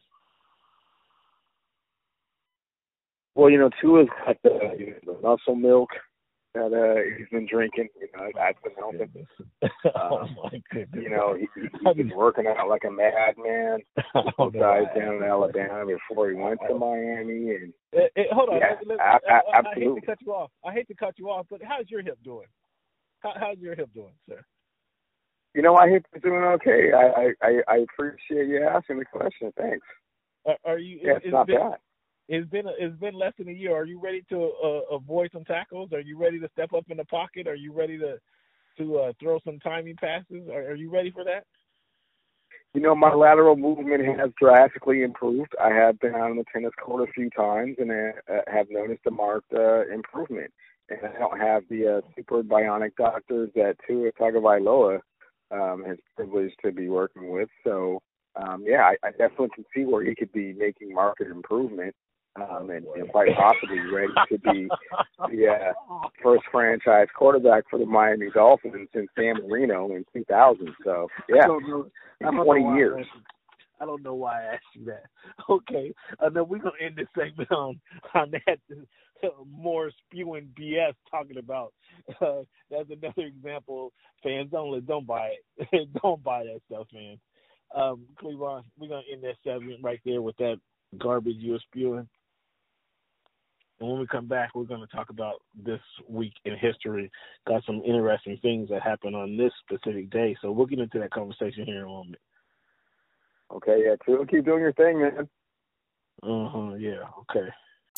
Well, you know, Tua's got the, you know, the muscle milk that uh, he's been drinking. You know, that's been helping. oh um, my goodness! You know, he, he's been working out like a madman. Those guys down in Alabama before he went to Miami, and it, it, hold on, yeah, let, let, a- I, a- I, absolutely. I hate to cut you off. I hate to cut you off, but how's your hip doing? How, how's your hip doing, sir? You know, I hip is doing okay. I, I, I appreciate you asking the question. Thanks. Are, are you? Yeah, it's, it's not been, bad. It's been it's been less than a year. Are you ready to uh, avoid some tackles? Are you ready to step up in the pocket? Are you ready to to uh, throw some timing passes? Are, are you ready for that? You know, my lateral movement has drastically improved. I have been on the tennis court a few times and uh, have noticed a marked uh, improvement. And I don't have the uh, super bionic doctors that Tua Tagovailoa um, has privileged to be working with. So, um, yeah, I, I definitely can see where he could be making market improvement. Um, and, and quite possibly ready to be the uh, first franchise quarterback for the Miami Dolphins since San Marino in two thousand. So, yeah, I don't know, I don't twenty know years. I, I don't know why I asked you that. Okay, uh, then we're going to end this segment on, on that uh, more spewing B S talking about. Uh, that's another example. Fans, don't, don't buy it. Don't buy that stuff, man. Um, Cleveland, we're going to end that segment right there with that garbage you're spewing. And when we come back, we're going to talk about this week in history. Got some interesting things that happened on this specific day. So we'll get into that conversation here in a moment. Okay, yeah, too. Keep doing your thing, man. Uh-huh, yeah, okay.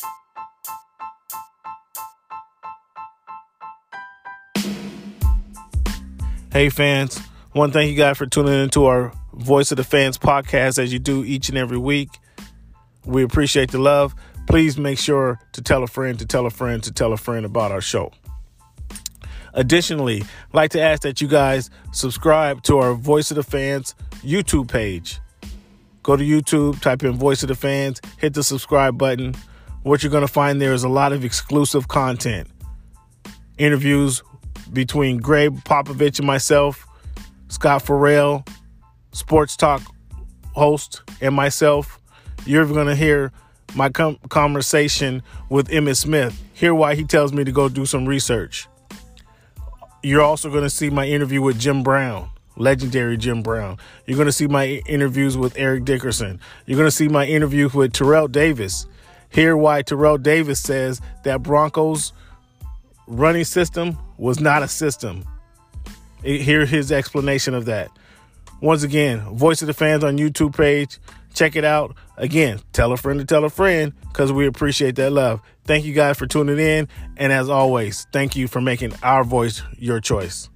Hey, fans. I want to thank you guys for tuning into our Voice of the Fans podcast as you do each and every week. We appreciate the love. Please make sure to tell a friend, to tell a friend, to tell a friend about our show. Additionally, I'd like to ask that you guys subscribe to our Voice of the Fans YouTube page. Go to YouTube, type in Voice of the Fans, hit the subscribe button. What you're going to find there is a lot of exclusive content. Interviews between Greg Popovich and myself, Scott Farrell, sports talk host, and myself. You're going to hear my com- conversation with Emmitt Smith. Hear why he tells me to go do some research. You're also going to see my interview with Jim Brown, legendary Jim Brown. You're going to see my interviews with Eric Dickerson. You're going to see my interview with Terrell Davis. Hear why Terrell Davis says that Broncos running system was not a system. Hear his explanation of that. Once again, Voice of the Fans on YouTube page. Check it out. Again, tell a friend to tell a friend because we appreciate that love. Thank you guys for tuning in. And as always, thank you for making our voice your choice.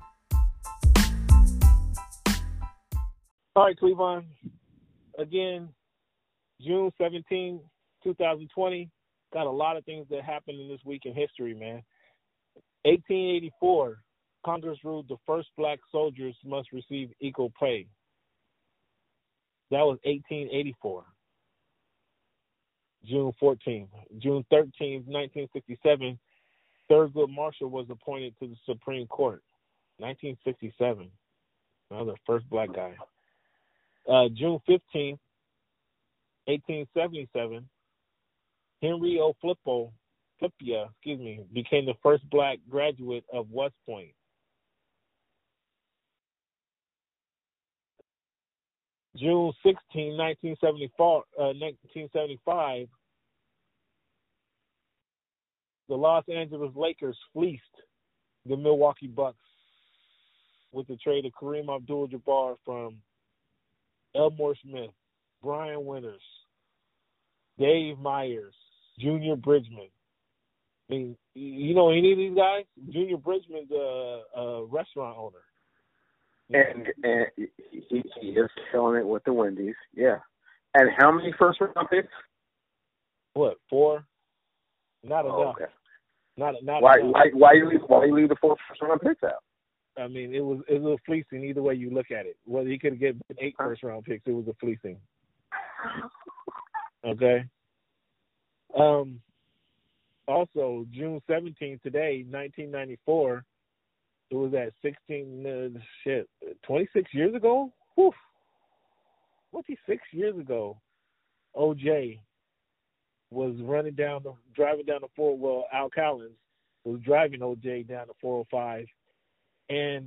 All right, Cleveland. Again, June seventeenth, twenty twenty. Got a lot of things that happened in this week in history, man. eighteen eighty-four, Congress ruled the first black soldiers must receive equal pay. That was eighteen eighty-four. June fourteenth. June thirteenth, nineteen sixty-seven, Thurgood Marshall was appointed to the Supreme Court. nineteen sixty-seven. Another first black guy. Uh, June fifteenth, eighteen seventy-seven, Henry O. Flippo, Flippia, excuse me, became the first black graduate of West Point. June sixteenth, nineteen seventy-four, uh, nineteen seventy-five, the Los Angeles Lakers fleeced the Milwaukee Bucks with the trade of Kareem Abdul-Jabbar from Elmore Smith, Brian Winters, Dave Myers, Junior Bridgman. I mean, you know any of these guys? Junior Bridgman's a, a restaurant owner. And, and he, he is killing it with the Wendy's, yeah. And how many first round picks? What, four? Not oh, enough. Okay. Not not why enough. why why you leave why you leave the four first round picks out? I mean, it was it was a fleecing either way you look at it. Whether he could get eight huh? first round picks, it was a fleecing. Okay. Um, also, June seventeenth, today, nineteen ninety-four, it was at sixteen, uh, shit, twenty-six years ago? Whew. twenty-six years ago, O J was running down the, driving down the four, well, Al Cowens was driving O J down the four oh five, and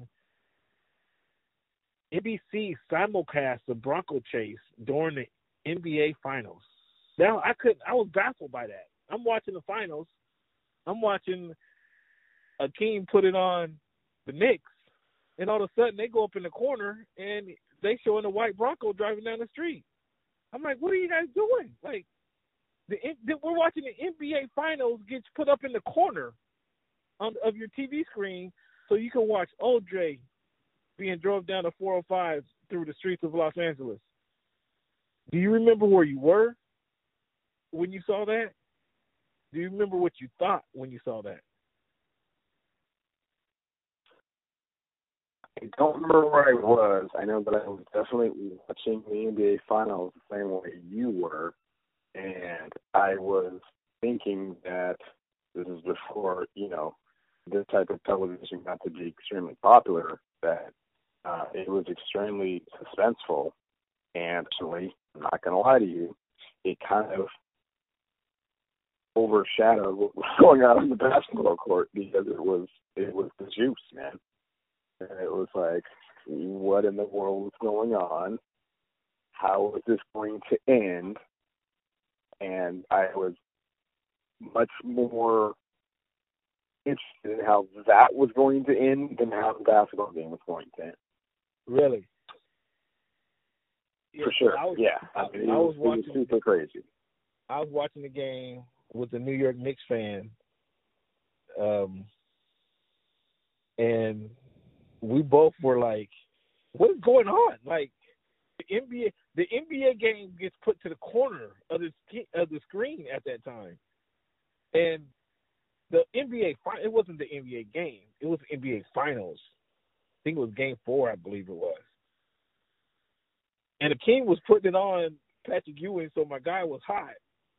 N B C simulcast the Bronco chase during the N B A Finals. Now, I couldn't, I was baffled by that. I'm watching the finals. I'm watching Akeem put it on the Knicks, and all of a sudden they go up in the corner and they showing the white Bronco driving down the street. I'm like, what are you guys doing? Like, the, the we're watching the N B A Finals get put up in the corner on, of your T V screen so you can watch O J being drove down the four oh five through the streets of Los Angeles. Do you remember where you were when you saw that? Do you remember what you thought when you saw that? I don't remember where I was. I know that I was definitely watching the N B A Finals the same way you were, and I was thinking that this is before, you know, this type of television got to be extremely popular, that uh, it was extremely suspenseful, and actually, I'm not going to lie to you, it kind of overshadowed what was going on in the basketball court because it was it was the juice, man. And it was like, what in the world was going on? How is this going to end? And I was much more interested in how that was going to end than how the basketball game was going to end. Really? For sure, I was, yeah. I, mean, I, I was it, watching. It was super crazy. I was watching the game with a New York Knicks fan, um, and we both were like, "What is going on?" Like, the N B A, the N B A game gets put to the corner of the of the screen at that time, and the N B A, it wasn't the N B A game; it was the N B A Finals. I think it was Game Four, I believe it was. And the King was putting it on Patrick Ewing, so my guy was hot.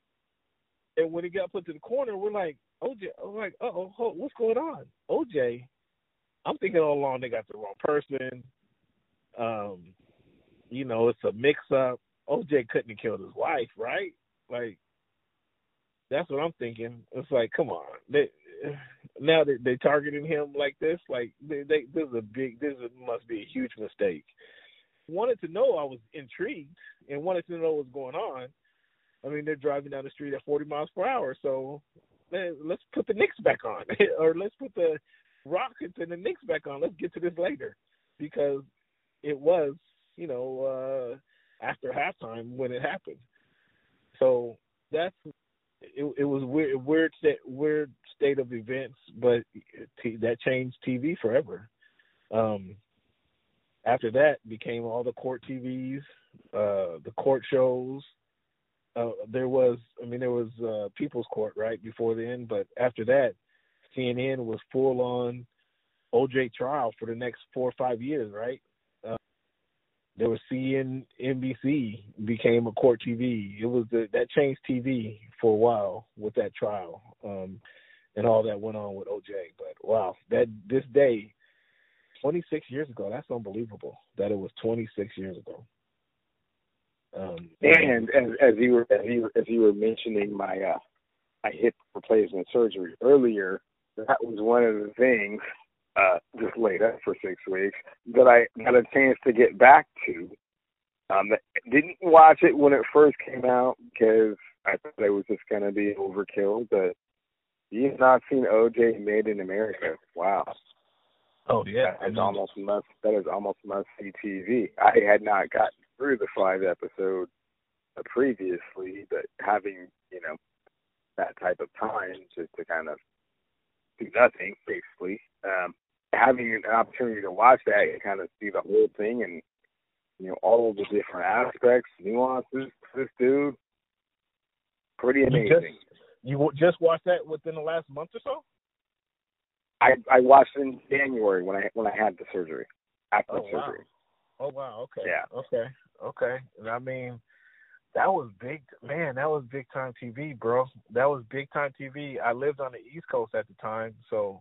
And when it got put to the corner, we're like, O J, I was like, uh-oh, what's going on? O J, I'm thinking all along they got the wrong person. Um, you know, it's a mix-up. O J couldn't have killed his wife, right? Like, that's what I'm thinking. It's like, come on. They, now that they targeting him like this, like, they, they, this is a big, this is, must be a huge mistake. Wanted to know, I was intrigued and wanted to know what's going on. I mean, they're driving down the street at forty miles per hour, so man, let's put the Knicks back on, or let's put the Rockets and the Knicks back on. Let's get to this later, because it was, you know, uh, after halftime when it happened. So that's it. It was weird, weird, weird state of events, but t- that changed T V forever. Um, After that became all the court T Vs, uh, the court shows. Uh, there was, I mean, there was uh, People's Court, right, before then. But after that, C N N was full on O J trial for the next four or five years, right? Uh, there was C N B C became a court T V. It was the, that changed T V for a while with that trial, um, and all that went on with O J. But wow, that this day, twenty-six years ago, that's unbelievable that it was twenty-six years ago. Um, and as, as you were as you, as you were mentioning my uh, my hip replacement surgery earlier, that was one of the things uh, just laid up for six weeks that I got a chance to get back to. Um, didn't watch it when it first came out because I thought it was just going to be overkill. But you've not seen O J Made in America? Wow. Oh yeah, that is almost must. That is almost must see T V. I had not gotten through the five episodes previously, but having, you know, that type of time just to kind of do nothing, basically, um, having an opportunity to watch that and kind of see the whole thing and, you know, all of the different aspects, nuances, this dude, pretty amazing. You just, you just watched that within the last month or so? I I watched it in January when I when I had the surgery. After oh, the surgery. Wow. Oh wow. Okay. Yeah. Okay. Okay. I mean, That was big, man. That was big time T V, bro. That was big time T V. I lived on the East Coast at the time, so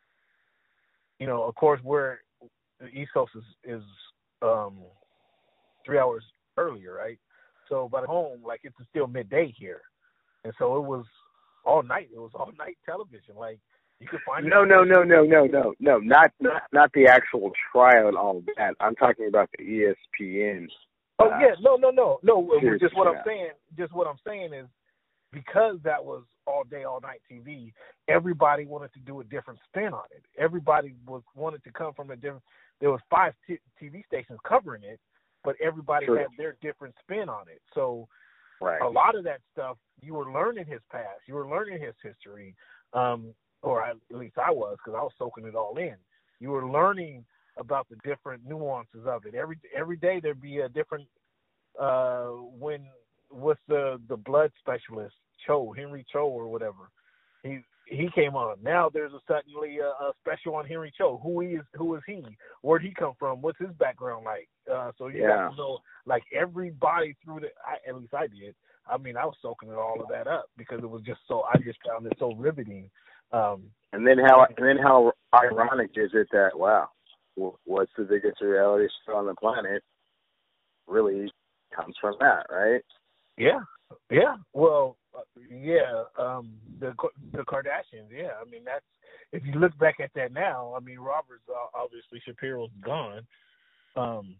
you know, of course, we're the East Coast is is um, three hours earlier, right? So by the home, like it's still midday here, and so it was all night. It was all night television. Like you could find no, no, no, no, no, no, no, not not not the actual trial and all of that. I'm talking about the E S P N. Oh uh, yeah, no, no, no, no. Just what yeah. I'm saying. Just what I'm saying is because that was all day, all night T V. Everybody wanted to do a different spin on it. Everybody was wanted to come from a different. There was five t- TV stations covering it, but everybody True. had their different spin on it. So right. a lot of that stuff, you were learning his past, you were learning his history, um, or at least I was, because I was soaking it all in. You were learning about the different nuances of it. Every every day there'd be a different. Uh, when with the the blood specialist Cho Henry Cho or whatever, he he came on. Now there's a suddenly a, a special on Henry Cho. Who he is? Who is he? Where'd he come from? What's his background like? Uh, so you yeah. got to know like everybody through the. I, at least I did. I mean, I was soaking it all of that up because it was just so. I just found it so riveting. Um, and then how and then how ironic is it that wow, what's the biggest reality show on the planet? Really comes from that, right? Yeah, yeah. Well, uh, yeah. Um, the the Kardashians. Yeah, I mean that's if you look back at that now. I mean, Robert's uh, obviously Shapiro's gone. Um,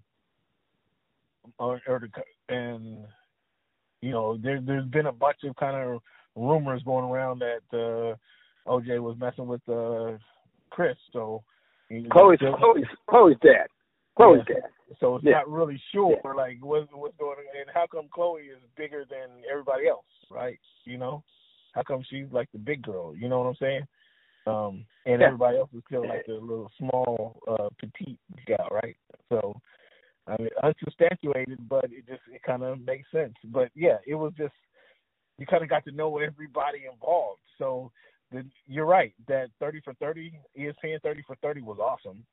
or, or the, and you know there there's been a bunch of kind of rumors going around that uh, O J was messing with uh, Chris. So Chloe's Chloe's Chloe's dad. Chloe's yeah. dad. So it's yeah. not really sure, yeah. like, what's, what's going on, and how come Chloe is bigger than everybody else, right? You know? How come she's, like, the big girl, you know what I'm saying? Um, and yeah. everybody else is still, like, the little small, uh, petite gal, right? So, I mean, unsubstantiated, but it just, it kind of makes sense. But, yeah, it was just, you kind of got to know everybody involved. So, the, you're right, that thirty for thirty, E S P N thirty for thirty was awesome.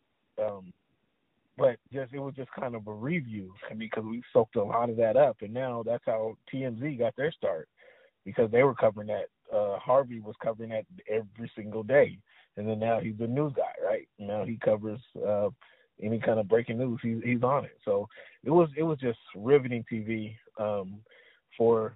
Um But just it was just kind of a review because we soaked a lot of that up, and now that's how T M Z got their start because they were covering that. Uh, Harvey was covering that every single day, and then now he's the news guy, right? Now he covers uh, any kind of breaking news. He's he's on it. So it was it was just riveting T V um, for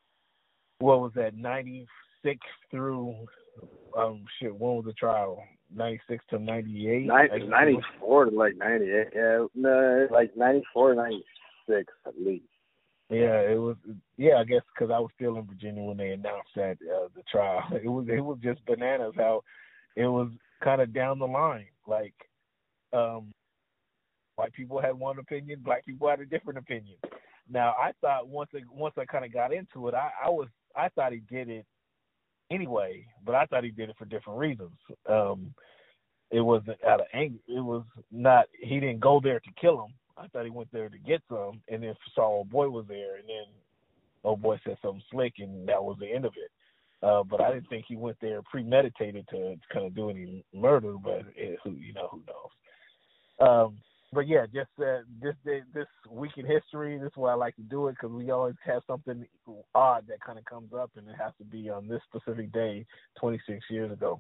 what was that ninety-six through um, shit. When was the trial? ninety-six to ninety-eight? ninety-four to like ninety-eight. Yeah, no, like ninety-four, ninety-six at least. Yeah, it was. Yeah, I guess because I was still in Virginia when they announced that uh, the trial. It was it was just bananas how it was kind of down the line. Like, um, white people had one opinion, black people had a different opinion. Now, I thought once I, once I kind of got into it, I, I was I thought he did it anyway, but I thought he did it for different reasons. Um, it wasn't out of anger. It was not. He didn't go there to kill him. I thought he went there to get some, and then saw old boy was there, and then old boy said something slick, and that was the end of it. Uh, but I didn't think he went there premeditated to kind of do any murder. But it, who you know, who knows? Um, but yeah, just uh, this this week in history. This is why I like to do it because we always have something odd that kind of comes up, and it has to be on this specific day, twenty-six years ago.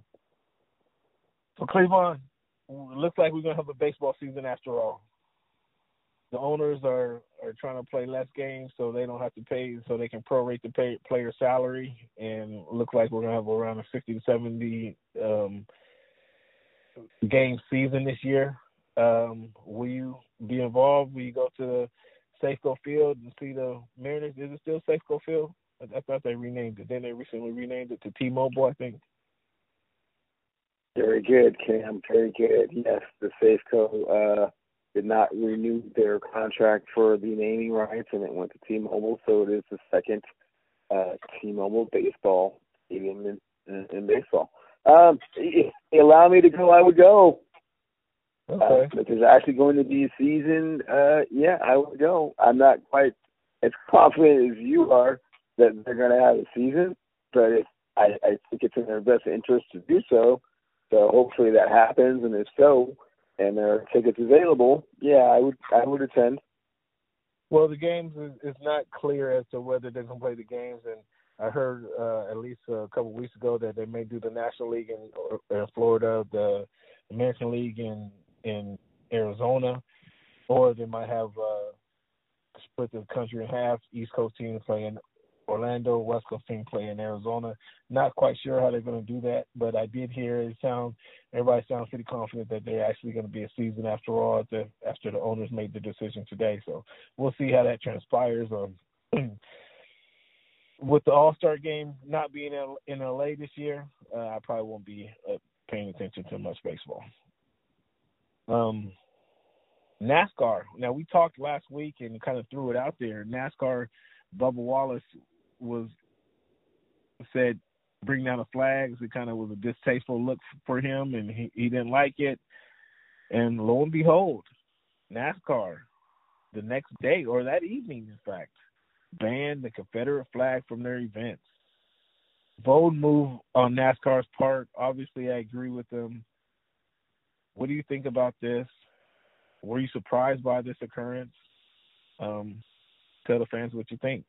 So Cleveland, it looks like we're gonna have a baseball season after all. The owners are, are trying to play less games so they don't have to pay, so they can prorate the pay, player salary, and look like we're gonna have around a fifty to seventy um, game season this year. Um, will you be involved? Will you go to Safeco Field and see the Mariners? Is it still Safeco Field? I, I thought they renamed it. Then they recently renamed it to T-Mobile, I think. Very good, Cam. Very good. Yes, the Safeco uh, did not renew their contract for the naming rights, and it went to T-Mobile, so it is the second uh, T-Mobile baseball stadium in, in, in baseball. Um, if they allow me to go, I would go. Okay. Uh, if there's actually going to be a season, uh, yeah, I would go. I'm not quite as confident as you are that they're going to have a season, but if, I, I think it's in their best interest to do so. So hopefully that happens, and if so, and there are tickets available, yeah, I would I would attend. Well, the games is, is not clear as to whether they're going to play the games, and I heard uh, at least a couple of weeks ago that they may do the National League in, in Florida, the American League in in Arizona, or they might have uh, split the country in half. East Coast teams play in Orlando, West Coast team play in Arizona. Not quite sure how they're going to do that, but I did hear it sound. Everybody sounds pretty confident that they're actually going to be a season after all, after, after the owners made the decision today. So we'll see how that transpires. Um, with the All-Star game not being in L A this year, uh, I probably won't be uh, paying attention to much baseball. Um, NASCAR. Now, we talked last week and kind of threw it out there. NASCAR, Bubba Wallace was said bring down the flags. It kind of was a distasteful look for him, and he, he didn't like it. And lo and behold, NASCAR, the next day, or that evening, in fact, banned the Confederate flag from their events. Bold move on NASCAR's part. Obviously, I agree with them. What do you think about this? Were you surprised by this occurrence? Um, tell the fans what you think.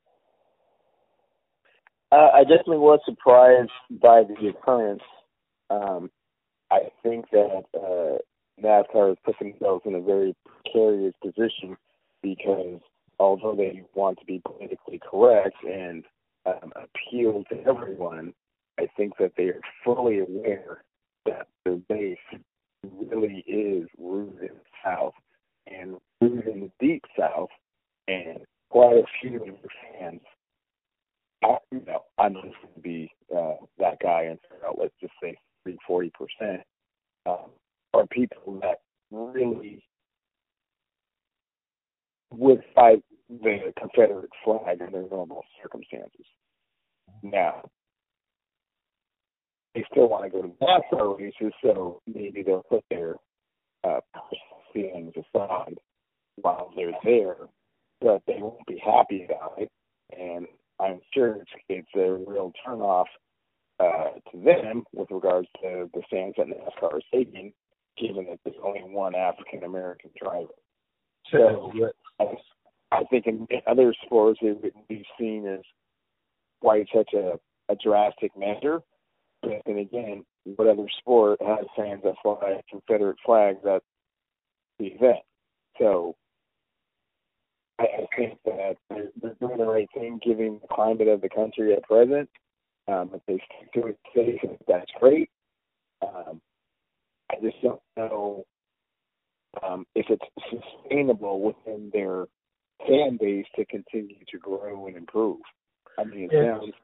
Uh, I definitely was surprised by the occurrence. Um, I think that uh, NASCAR has put themselves in a very precarious position because although they want to be politically correct and um, appeal to everyone, I think that they are fully aware that their base really is rooted in the South and rooted in the deep South, and quite a few of their fans, I, you know, I'm just going to be uh, that guy and uh, let's just say three, forty percent um, are people that really would fight the Confederate flag under normal circumstances. Now, they still want to go to NASCAR races, so maybe they'll put their uh, personal feelings aside while they're there, but they won't be happy about it. And I'm sure it's, it's a real turnoff uh, to them with regards to the stance that NASCAR is taking, given that there's only one African American driver. So I, I think in other sports it wouldn't be seen as quite such a, a drastic measure. But then again, what other sport has fans that fly Confederate flags at the event? So I, I think that they're, they're doing the right thing, given the climate of the country at present. Um, if they stick to it safe, that's great. Um, I just don't know um, if it's sustainable within their fan base to continue to grow and improve. I mean, it yeah. sounds.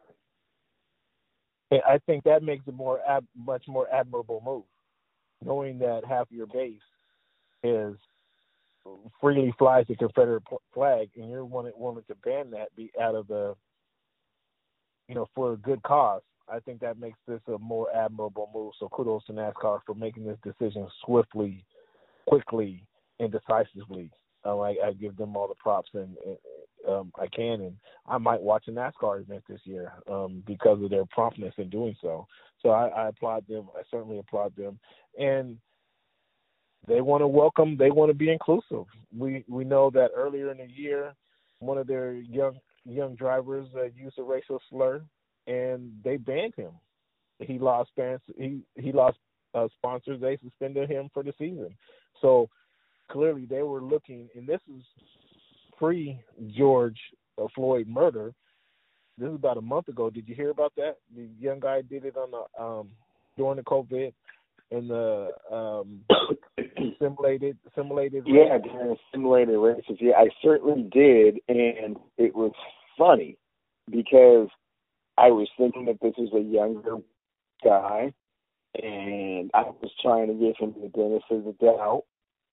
I think that makes it more ab- much more admirable move, knowing that half of your base is freely flies the Confederate flag, and you're wanting, wanting to ban that be out of the, you know, for a good cause. I think that makes this a more admirable move. So kudos to NASCAR for making this decision swiftly, quickly, and decisively. Uh, I, I give them all the props and, and um, I can, and I might watch a NASCAR event this year um, because of their promptness in doing so. So I, I applaud them. I certainly applaud them, and they want to welcome. They want to be inclusive. We we know that earlier in the year, one of their young young drivers uh, used a racial slur, and they banned him. He lost fans. He he lost uh, sponsors. They suspended him for the season. So clearly, they were looking, and this is pre-George uh, Floyd murder. This is about a month ago. Did you hear about that? The young guy did it on the um, during the COVID and the um, simulated simulated. Yeah, during simulated races. Yeah, I certainly did, and it was funny because I was thinking that this is a younger guy, and I was trying to give him the benefit of the doubt.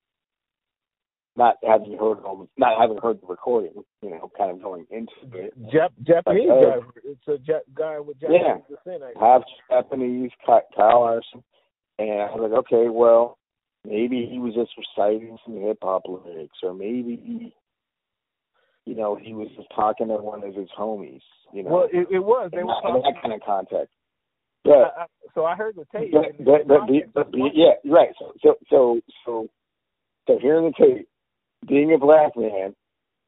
Not having heard all, not having heard the recording, you know, kind of going into it. Jap- Japanese like, uh, driver. It's a Jap- guy with Japanese yeah, descent. half Japanese, Kyle Larson, and I was like, okay, well, maybe he was just reciting some hip hop lyrics, or maybe he, you know, he was just talking to one of his homies, you know. Well, it, it was. They in, were that, talking, in that kind of context. But I, I, so I heard the tape. but and but, but, but, but yeah, right. So so so so so hearing the tape. Being a black man,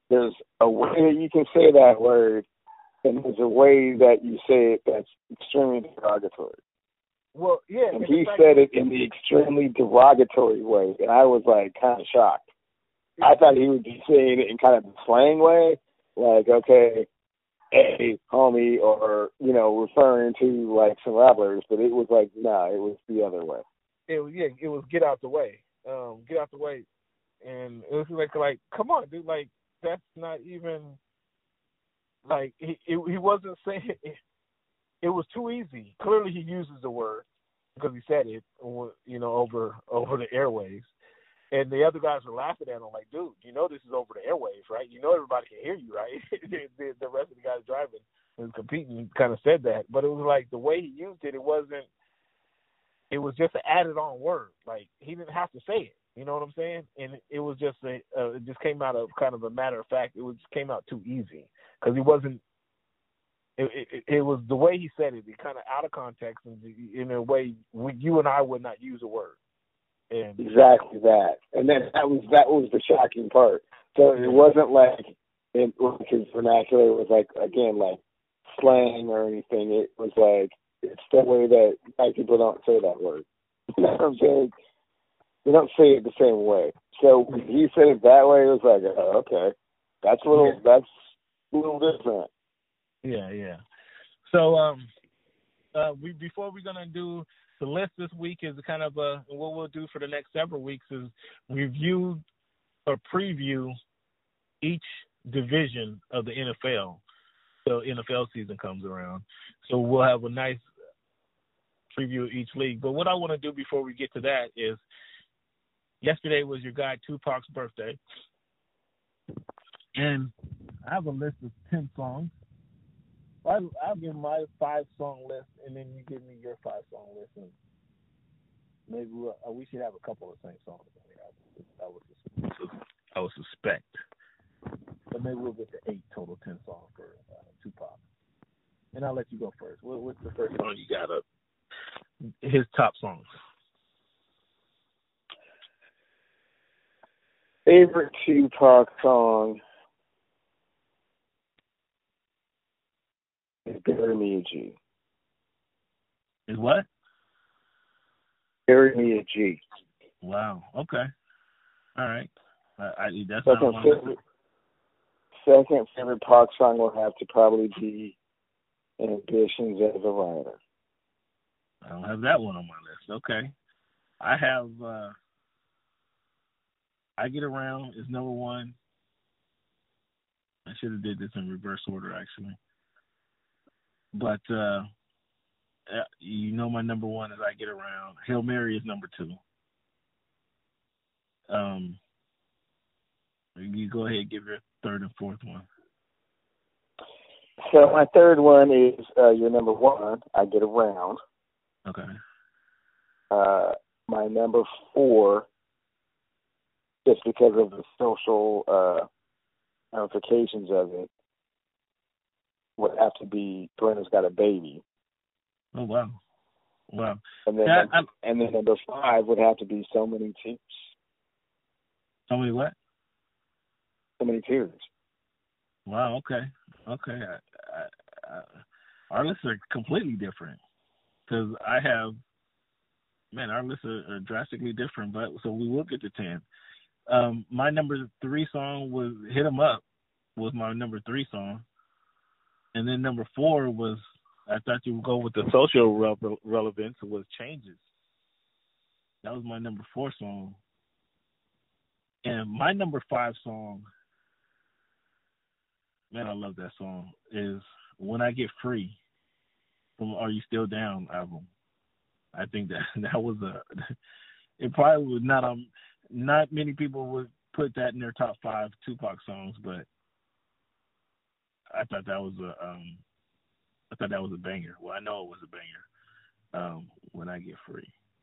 there's a way that you can say that word, and there's a way that you say it that's extremely derogatory. Well, yeah. And he said it in the extremely derogatory way, and I was, like, kind of shocked. I thought he would be saying it in kind of a slang way, like, okay, hey, homie, or, you know, referring to, like, some rappers, but it was like, nah, it was the other way. It was, yeah, it was get out the way. Um, get out the way. And it was like, like, come on, dude, like, that's not even, like, he, it, he wasn't saying, it, it was too easy. Clearly he uses the word because he said it, you know, over over the airwaves. And the other guys were laughing at him like, dude, you know this is over the airwaves, right? You know everybody can hear you, right? the, the, the rest of the guys driving and competing kind of said that. But it was like the way he used it, it wasn't, it was just an added on word. Like, he didn't have to say it. You know what I'm saying? And it was just a, uh, it just came out of kind of a matter of fact. It was just came out too easy because he wasn't. It, it, it was the way he said it. It kind of out of context and in a way we, you and I would not use a word. And exactly that. And then that was that was the shocking part. So it wasn't like in his vernacular. It was like again like slang or anything. It was like it's the way that white people don't say that word. You know what I'm saying? They don't say it the same way. So when he said it that way, it was like, oh, okay, that's a little, yeah. that's a little different. Yeah, yeah. So, um, uh, we before we're gonna do the list this week is kind of uh what we'll do for the next several weeks is review or preview each division of the N F L. So N F L season comes around, so we'll have a nice preview of each league. But what I want to do before we get to that is. Yesterday was your guy Tupac's birthday, and I have a list of ten songs. I'll, I'll give my five-song list, and then you give me your five-song list, and maybe we'll, uh, we should have a couple of the same songs. I, I, would, I would suspect, but maybe we'll get to eight total, ten songs for uh, Tupac. And I'll let you go first. What, what's the first song you got up? His top songs. Favorite Tupac song is Bury Me a G. Is what? Bury Me a G. Wow. Okay. All right. I, I, that's second, not favorite, second favorite Pac song will have to probably be Ambitions as a Writer. I don't have that one on my list. Okay. I have... Uh, I Get Around is number one. I should have did this in reverse order, actually. But uh, you know my number one is I Get Around. Hail Mary is number two. Um, you go ahead and give your third and fourth one. So my third one is uh, your number one, I Get Around. Okay. Uh, my number four, just because of the social uh, ramifications of it, would have to be Brenda's Got a Baby. Oh, wow. Wow. And then, yeah, number, and then number five would have to be So Many Tears. So many what? So Many Tears. Wow, okay. Okay. I, I, I, our lists are completely different because I have, man, our lists are, are drastically different, but so we will get to ten. Um, my number three song was Hit 'Em Up, was my number three song. And then number four was, I thought you would go with the social re- relevance, was Changes. That was my number four song. And my number five song, man, I love that song, is When I Get Free from Are You Still Down album. I think that that was a, it probably was not, um, not many people would put that in their top five Tupac songs, but I thought that was a, um, I thought that was a banger. Well, I know it was a banger. Um, When I Get Free.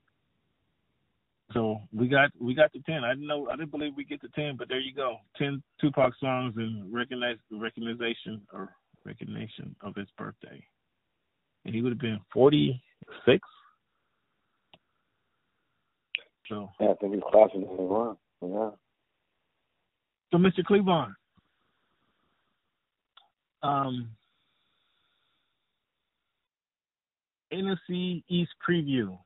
So we got we got to ten. I didn't know I didn't believe we get to ten, but there you go. Ten Tupac songs in recognize, recognition or recognition of his birthday, and he would have been forty-six. So, yeah, I think he's classing anyone. Yeah. So, Mister Cleavon, Um, N F C East preview.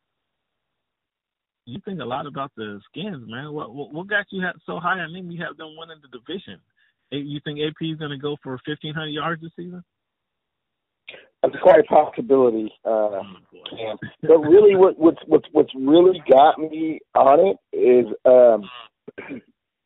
You think a lot about the Skins, man. What what, what got you so high? I think you have them winning the division. You think A P is going to go for fifteen hundred yards this season? That's quite a possibility, uh, oh, Cam. But really, what, what's what's what's really got me on it is um,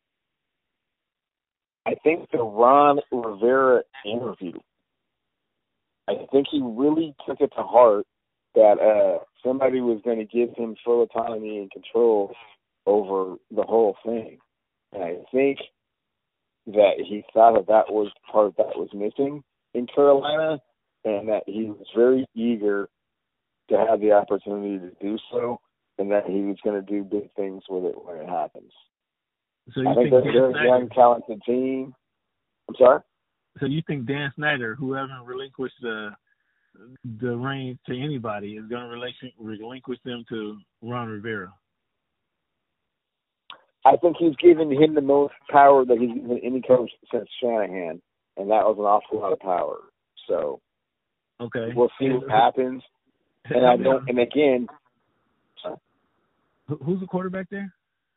I think the Ron Rivera interview. I think he really took it to heart that uh, somebody was going to give him full autonomy and control over the whole thing. And I think that he thought that that was part that was missing in Carolina, and that he was very eager to have the opportunity to do so, and that he was going to do big things with it when it happens. So you I think, think they're a very young, talented team. I'm sorry? So you think Dan Snyder, who hasn't relinquished the the reins to anybody, is going to relinquish, relinquish them to Ron Rivera? I think he's given him the most power that he's given any coach since Shanahan, and that was an awful lot of power. So okay, we'll see what happens. And I don't. And again, sorry. Who's the quarterback there?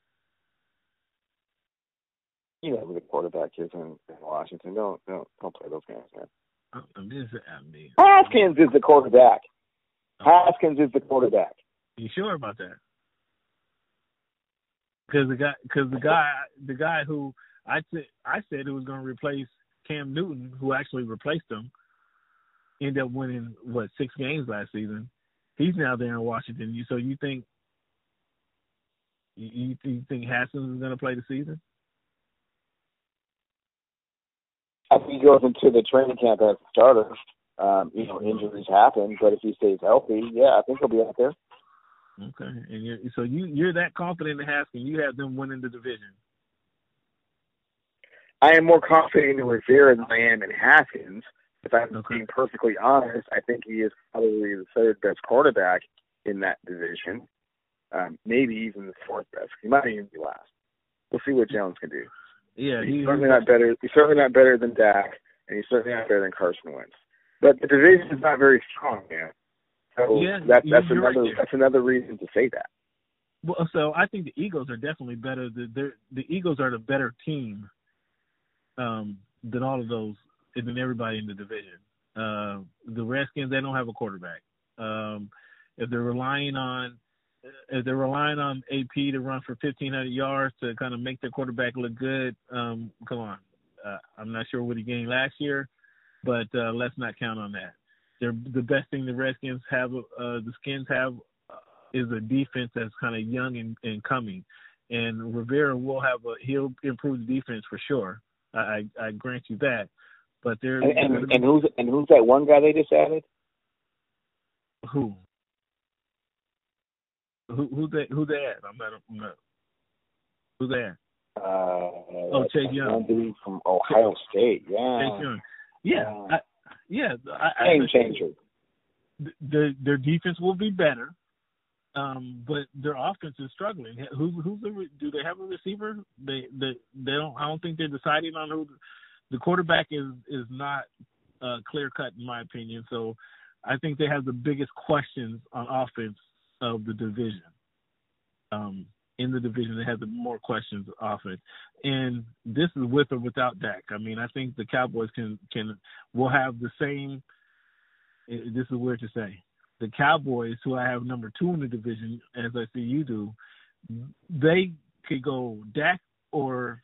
You know who the quarterback is in, in Washington. Don't don't don't play those games, man. I'm just, I mean, Haskins is the quarterback. Haskins is the quarterback. You sure about that? Because the guy, because the guy, the guy who I said I said it was going to replace Cam Newton, who actually replaced him, ended up winning what six games last season. He's now there in Washington. You so you think you you think Haskins is going to play the season? I think he goes into the training camp as a starter. Um, you know, injuries happen, but if he stays healthy, yeah, I think he'll be out there. Okay, and you're, so you you're that confident in Haskins, you have them winning the division. I am more confident in Rivera than I am in Haskins. If I'm okay. being perfectly honest, I think he is probably the third best quarterback in that division. Um, maybe even the fourth best. He might even be last. We'll see what Jones can do. Yeah, he's, he's certainly not better. He's certainly not better than Dak, and he's certainly not better than Carson Wentz. But the division is not very strong, man. So yeah, that, that's another right that's another reason to say that. Well, so I think the Eagles are definitely better. The the Eagles are the better team um, than all of those, than everybody in the division. Uh, the Redskins, they don't have a quarterback. Um, if they're relying on if they're relying on A P to run for fifteen hundred yards to kind of make their quarterback look good, um, come on. Uh, I'm not sure what he gained last year, but uh, let's not count on that. They're the best thing the Redskins have, uh, the Skins have, uh, is a defense that's kind of young and, and coming. And Rivera will have a he'll improve the defense for sure. I I, I grant you that. But they're and, and, and who's and who's that one guy they just added? Who? Who who they who they at? I'm not. I'm not. Who they at? Uh, oh, Chase Young from Ohio State. Yeah. Chase Young. Yeah. Uh, I, yeah. I, Game I, changer. Their their defense will be better, um, but their offense is struggling. Who who's the do they have a receiver? They they they don't. I don't think they're deciding on who. The quarterback is is not uh, clear cut in my opinion. So I think they have the biggest questions on offense of the division. Um, in the division, they have the more questions offense, and this is with or without Dak. I mean, I think the Cowboys can can will have the same. This is weird to say. The Cowboys, who I have number two in the division, as I see you do, they could go Dak or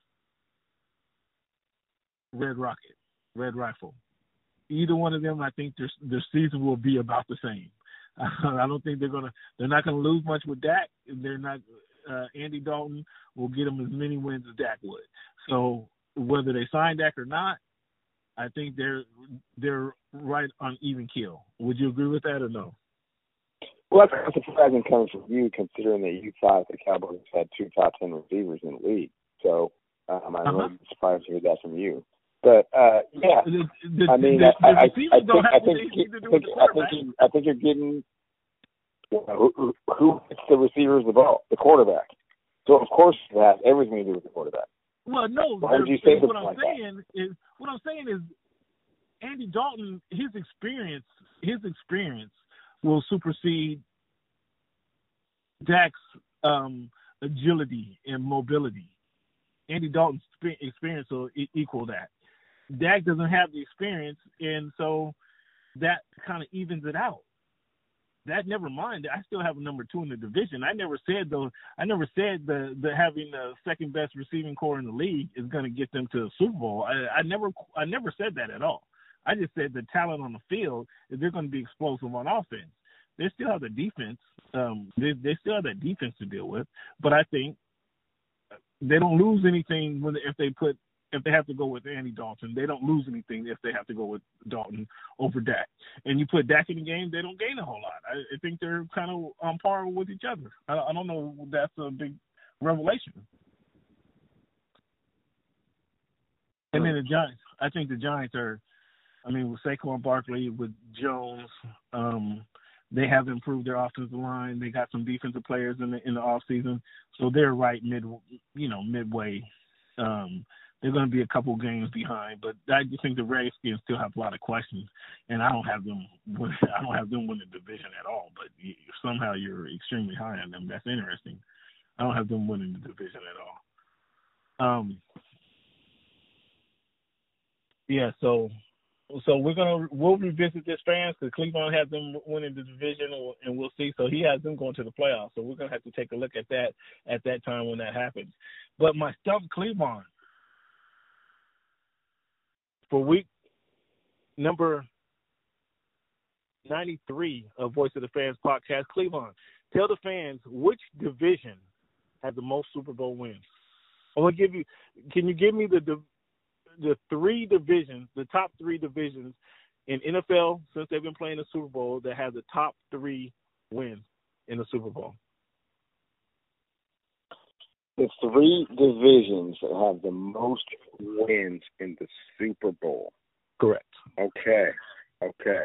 Red Rocket, Red Rifle. Either one of them, I think their their season will be about the same. I don't think they're gonna. They're not gonna lose much with Dak. They're not. Uh, Andy Dalton will get them as many wins as Dak would. So whether they sign Dak or not, I think they're they're right on even keel. Would you agree with that or no? Well, that's surprising coming from you, considering that you thought the Cowboys had two top ten receivers in the league. So um, I'm uh-huh. really surprised to hear that from you. But uh, yeah, the, the, I mean, the, I, the I, I think I think I think, I think, I think, you, I think you're getting you know, who, who hits the receivers the ball, the quarterback. So of course it has everything to do with the quarterback. Well, no. Why would you say what I'm like saying that? is what I'm saying is Andy Dalton, his experience, his experience will supersede Dak's um, agility and mobility. Andy Dalton's experience will e- equal that. Dak doesn't have the experience, and so that kind of evens it out. That never mind. I still have a number two in the division. I never said though. I never said the, the having the second best receiving core in the league is going to get them to the Super Bowl. I, I never, I never said that at all. I just said the talent on the field is they're going to be explosive on offense. They still have the defense. Um, they, they still have that defense to deal with. But I think they don't lose anything when if they put if they have to go with Andy Dalton. They don't lose anything if they have to go with Dalton over Dak. And you put Dak in the game, they don't gain a whole lot. I, I think they're kind of on par with each other. I, I don't know if that's a big revelation. And then the Giants. I think the Giants are, I mean, with Saquon Barkley, with Jones, um, they have improved their offensive line. They got some defensive players in the in the offseason. So they're right mid, you know, midway. Um, they're going to be a couple games behind, but I just think the Redskins still have a lot of questions, and I don't have them. Win, I don't have them win the division at all. But you, somehow you're extremely high on them. That's interesting. I don't have them winning the division at all. Um, yeah. So, so we're gonna we'll revisit this, fans, because Cleveland has them winning the division, and we'll see. So he has them going to the playoffs. So we're gonna have to take a look at that at that time when that happens. But my stump Cleveland. For week number ninety-three of Voice of the Fans podcast, Cleveland, tell the fans which division had the most Super Bowl wins. I want to give you. Can you give me the the three divisions, the top three divisions in N F L since they've been playing the Super Bowl that have the top three wins in the Super Bowl? The three divisions that have the most wins in the Super Bowl. Correct. Okay. Okay.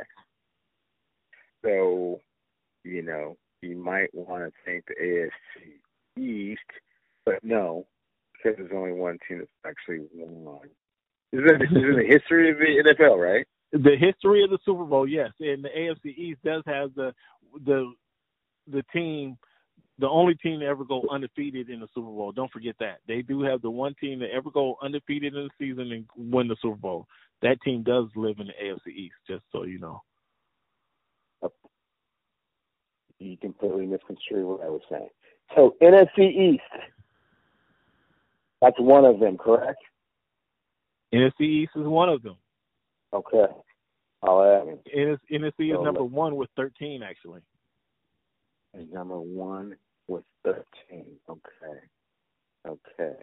So, you know, you might want to think the A F C East, but no, because there's only one team that's actually won. This is in the history of the N F L, right? The history of the Super Bowl, yes. And the A F C East does have the the the team. The only team to ever go undefeated in the Super Bowl. Don't forget that. They do have the one team to ever go undefeated in the season and win the Super Bowl. That team does live in the A F C East, just so you know. You completely misconstrued what I was saying. So, N F C East, that's one of them, correct? N F C East is one of them. Okay. I'll add it. N F C is number one with thirteen, actually. And number one with thirteen. Okay. Okay.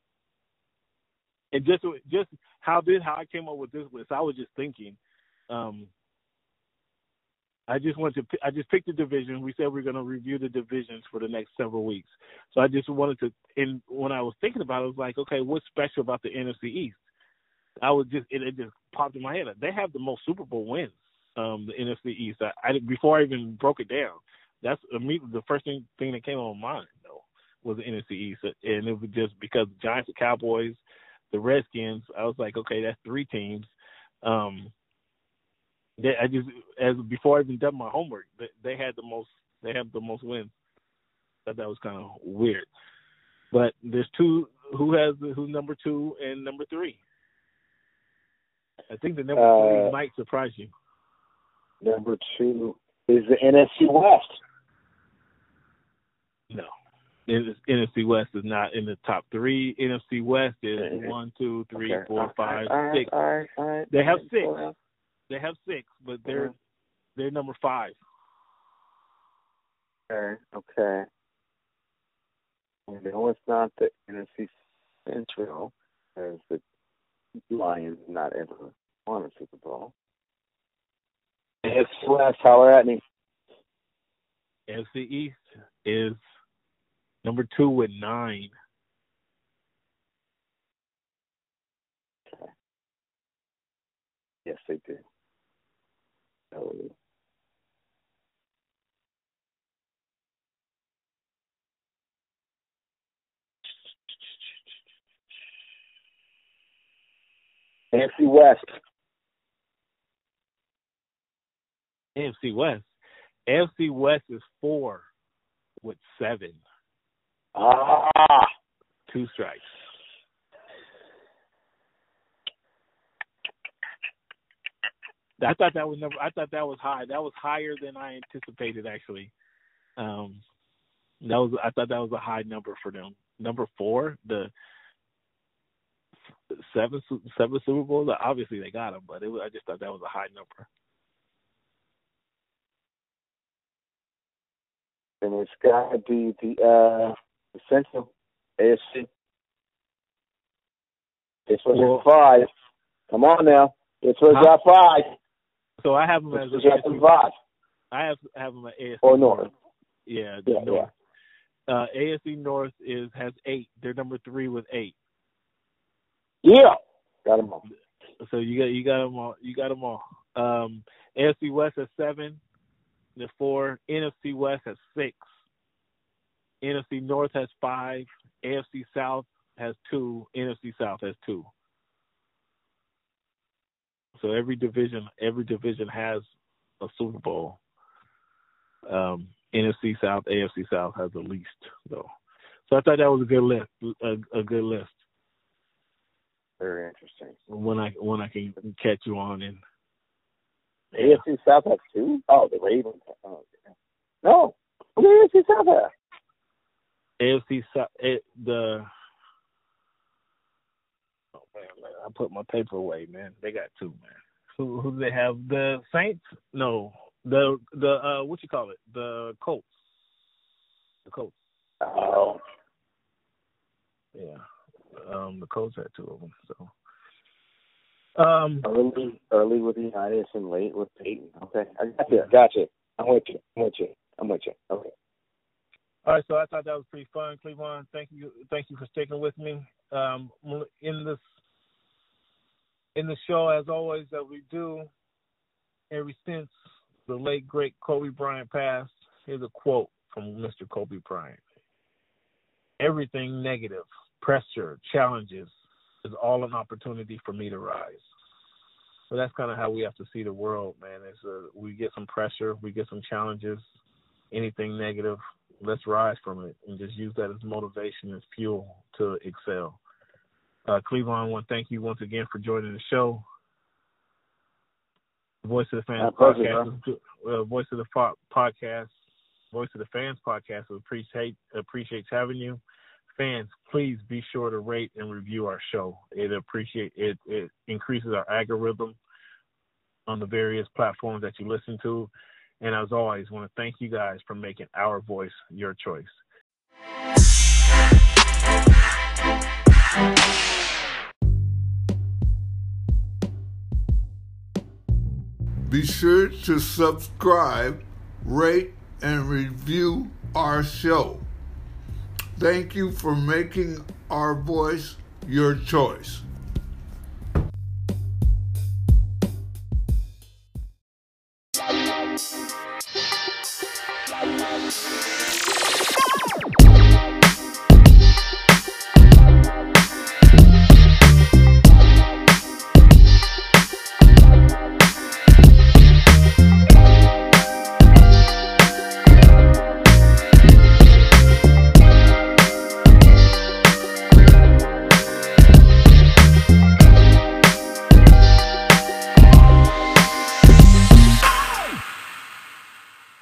And just just how did how I came up with this list, I was just thinking, um, I just wanted to I just picked the division. We said we are going to review the divisions for the next several weeks. So I just wanted to, and when I was thinking about it, I was like, okay, what's special about the N F C East? I was just it, it just popped in my head. They have the most Super Bowl wins, um, the N F C East. I, I before I even broke it down. That's immediately the first thing, thing that came on my mind, though, was the N F C East. And it was just because the Giants, the Cowboys, the Redskins, I was like, okay, that's three teams. Um, they, I just, as before I even done my homework, they, they had the most, they have the most wins. I thought that was kind of weird. But there's two, who has, who's number two and number three? I think the number uh, three might surprise you. Number two is the N F C West. No, N F C West is not in the top three. N F C West is okay. one, two, three, okay. four, five, all right, six. All right, all right, they have all six. right. They have six, but they're uh-huh. they're number five. Okay, okay. No, it's not the N F C Central, as the Lions not ever won a Super Bowl. N F C West, holler at me. N F C East is number two with nine. Okay. Yes, they do. So, N F C West. A F C West. A F C West is four with seven. Ah, two strikes. I thought that was number. I thought that was high. That was higher than I anticipated. Actually, um, that was. I thought that was a high number for them. Number four, the seven seven Super Bowls. Obviously, they got them, but it was, I just thought that was a high number. And it's got to be the uh, the Central A F C. It's supposed to be five. Come on now. It's supposed to be five. So I have them as a five. I have have them at A F C or North. North. Yeah, the yeah, North. Yeah. Uh, A F C North is has eight. They're number three with eight. Yeah, got them all. So you got you got them all. You got them all. Um, A F C West has seven. The four. N F C West has six. N F C North has five. A F C South has two. N F C South has two. So every division, every division has a Super Bowl. Um, N F C South, A F C South has the least, though. So I thought that was a good list. A, a good list. Very interesting. When I when I can catch you on in. Yeah. A F C South has two. Oh, the Ravens. Oh, yeah. No, the A F C South has. A F C South. The. Oh man, man, I put my paper away, man. They got two, man. Who who do they have? The Saints? No, the the uh, what you call it? The Colts. The Colts. Oh. Yeah. Um, the Colts had two of them. So. Um. Early, early with Unitas and late with Peyton. Okay, I got you. Got you. I'm with you. I'm with you. I'm with you. Okay. All right, so I thought that was pretty fun, Cleavon. Thank you, thank you for sticking with me. Um, in this in the show, as always, that we do, ever since the late great Kobe Bryant passed, here's a quote from Mister Kobe Bryant: "Everything negative, pressure, challenges is all an opportunity for me to rise." So that's kind of how we have to see the world, man. Is uh, we get some pressure, we get some challenges, anything negative. Let's rise from it and just use that as motivation, as fuel to excel. Uh, Cleavon, I want to thank you once again for joining the show. Voice of the Fans pleasure, podcast, uh, Voice of the Fo- podcast, Voice of the Fans podcast. We appreciate appreciates having you. Fans, please be sure to rate and review our show. It appreciate it. It increases our algorithm on the various platforms that you listen to. And as always, I want to thank you guys for making our voice your choice. Be sure to subscribe, rate, and review our show. Thank you for making our voice your choice. Thank you.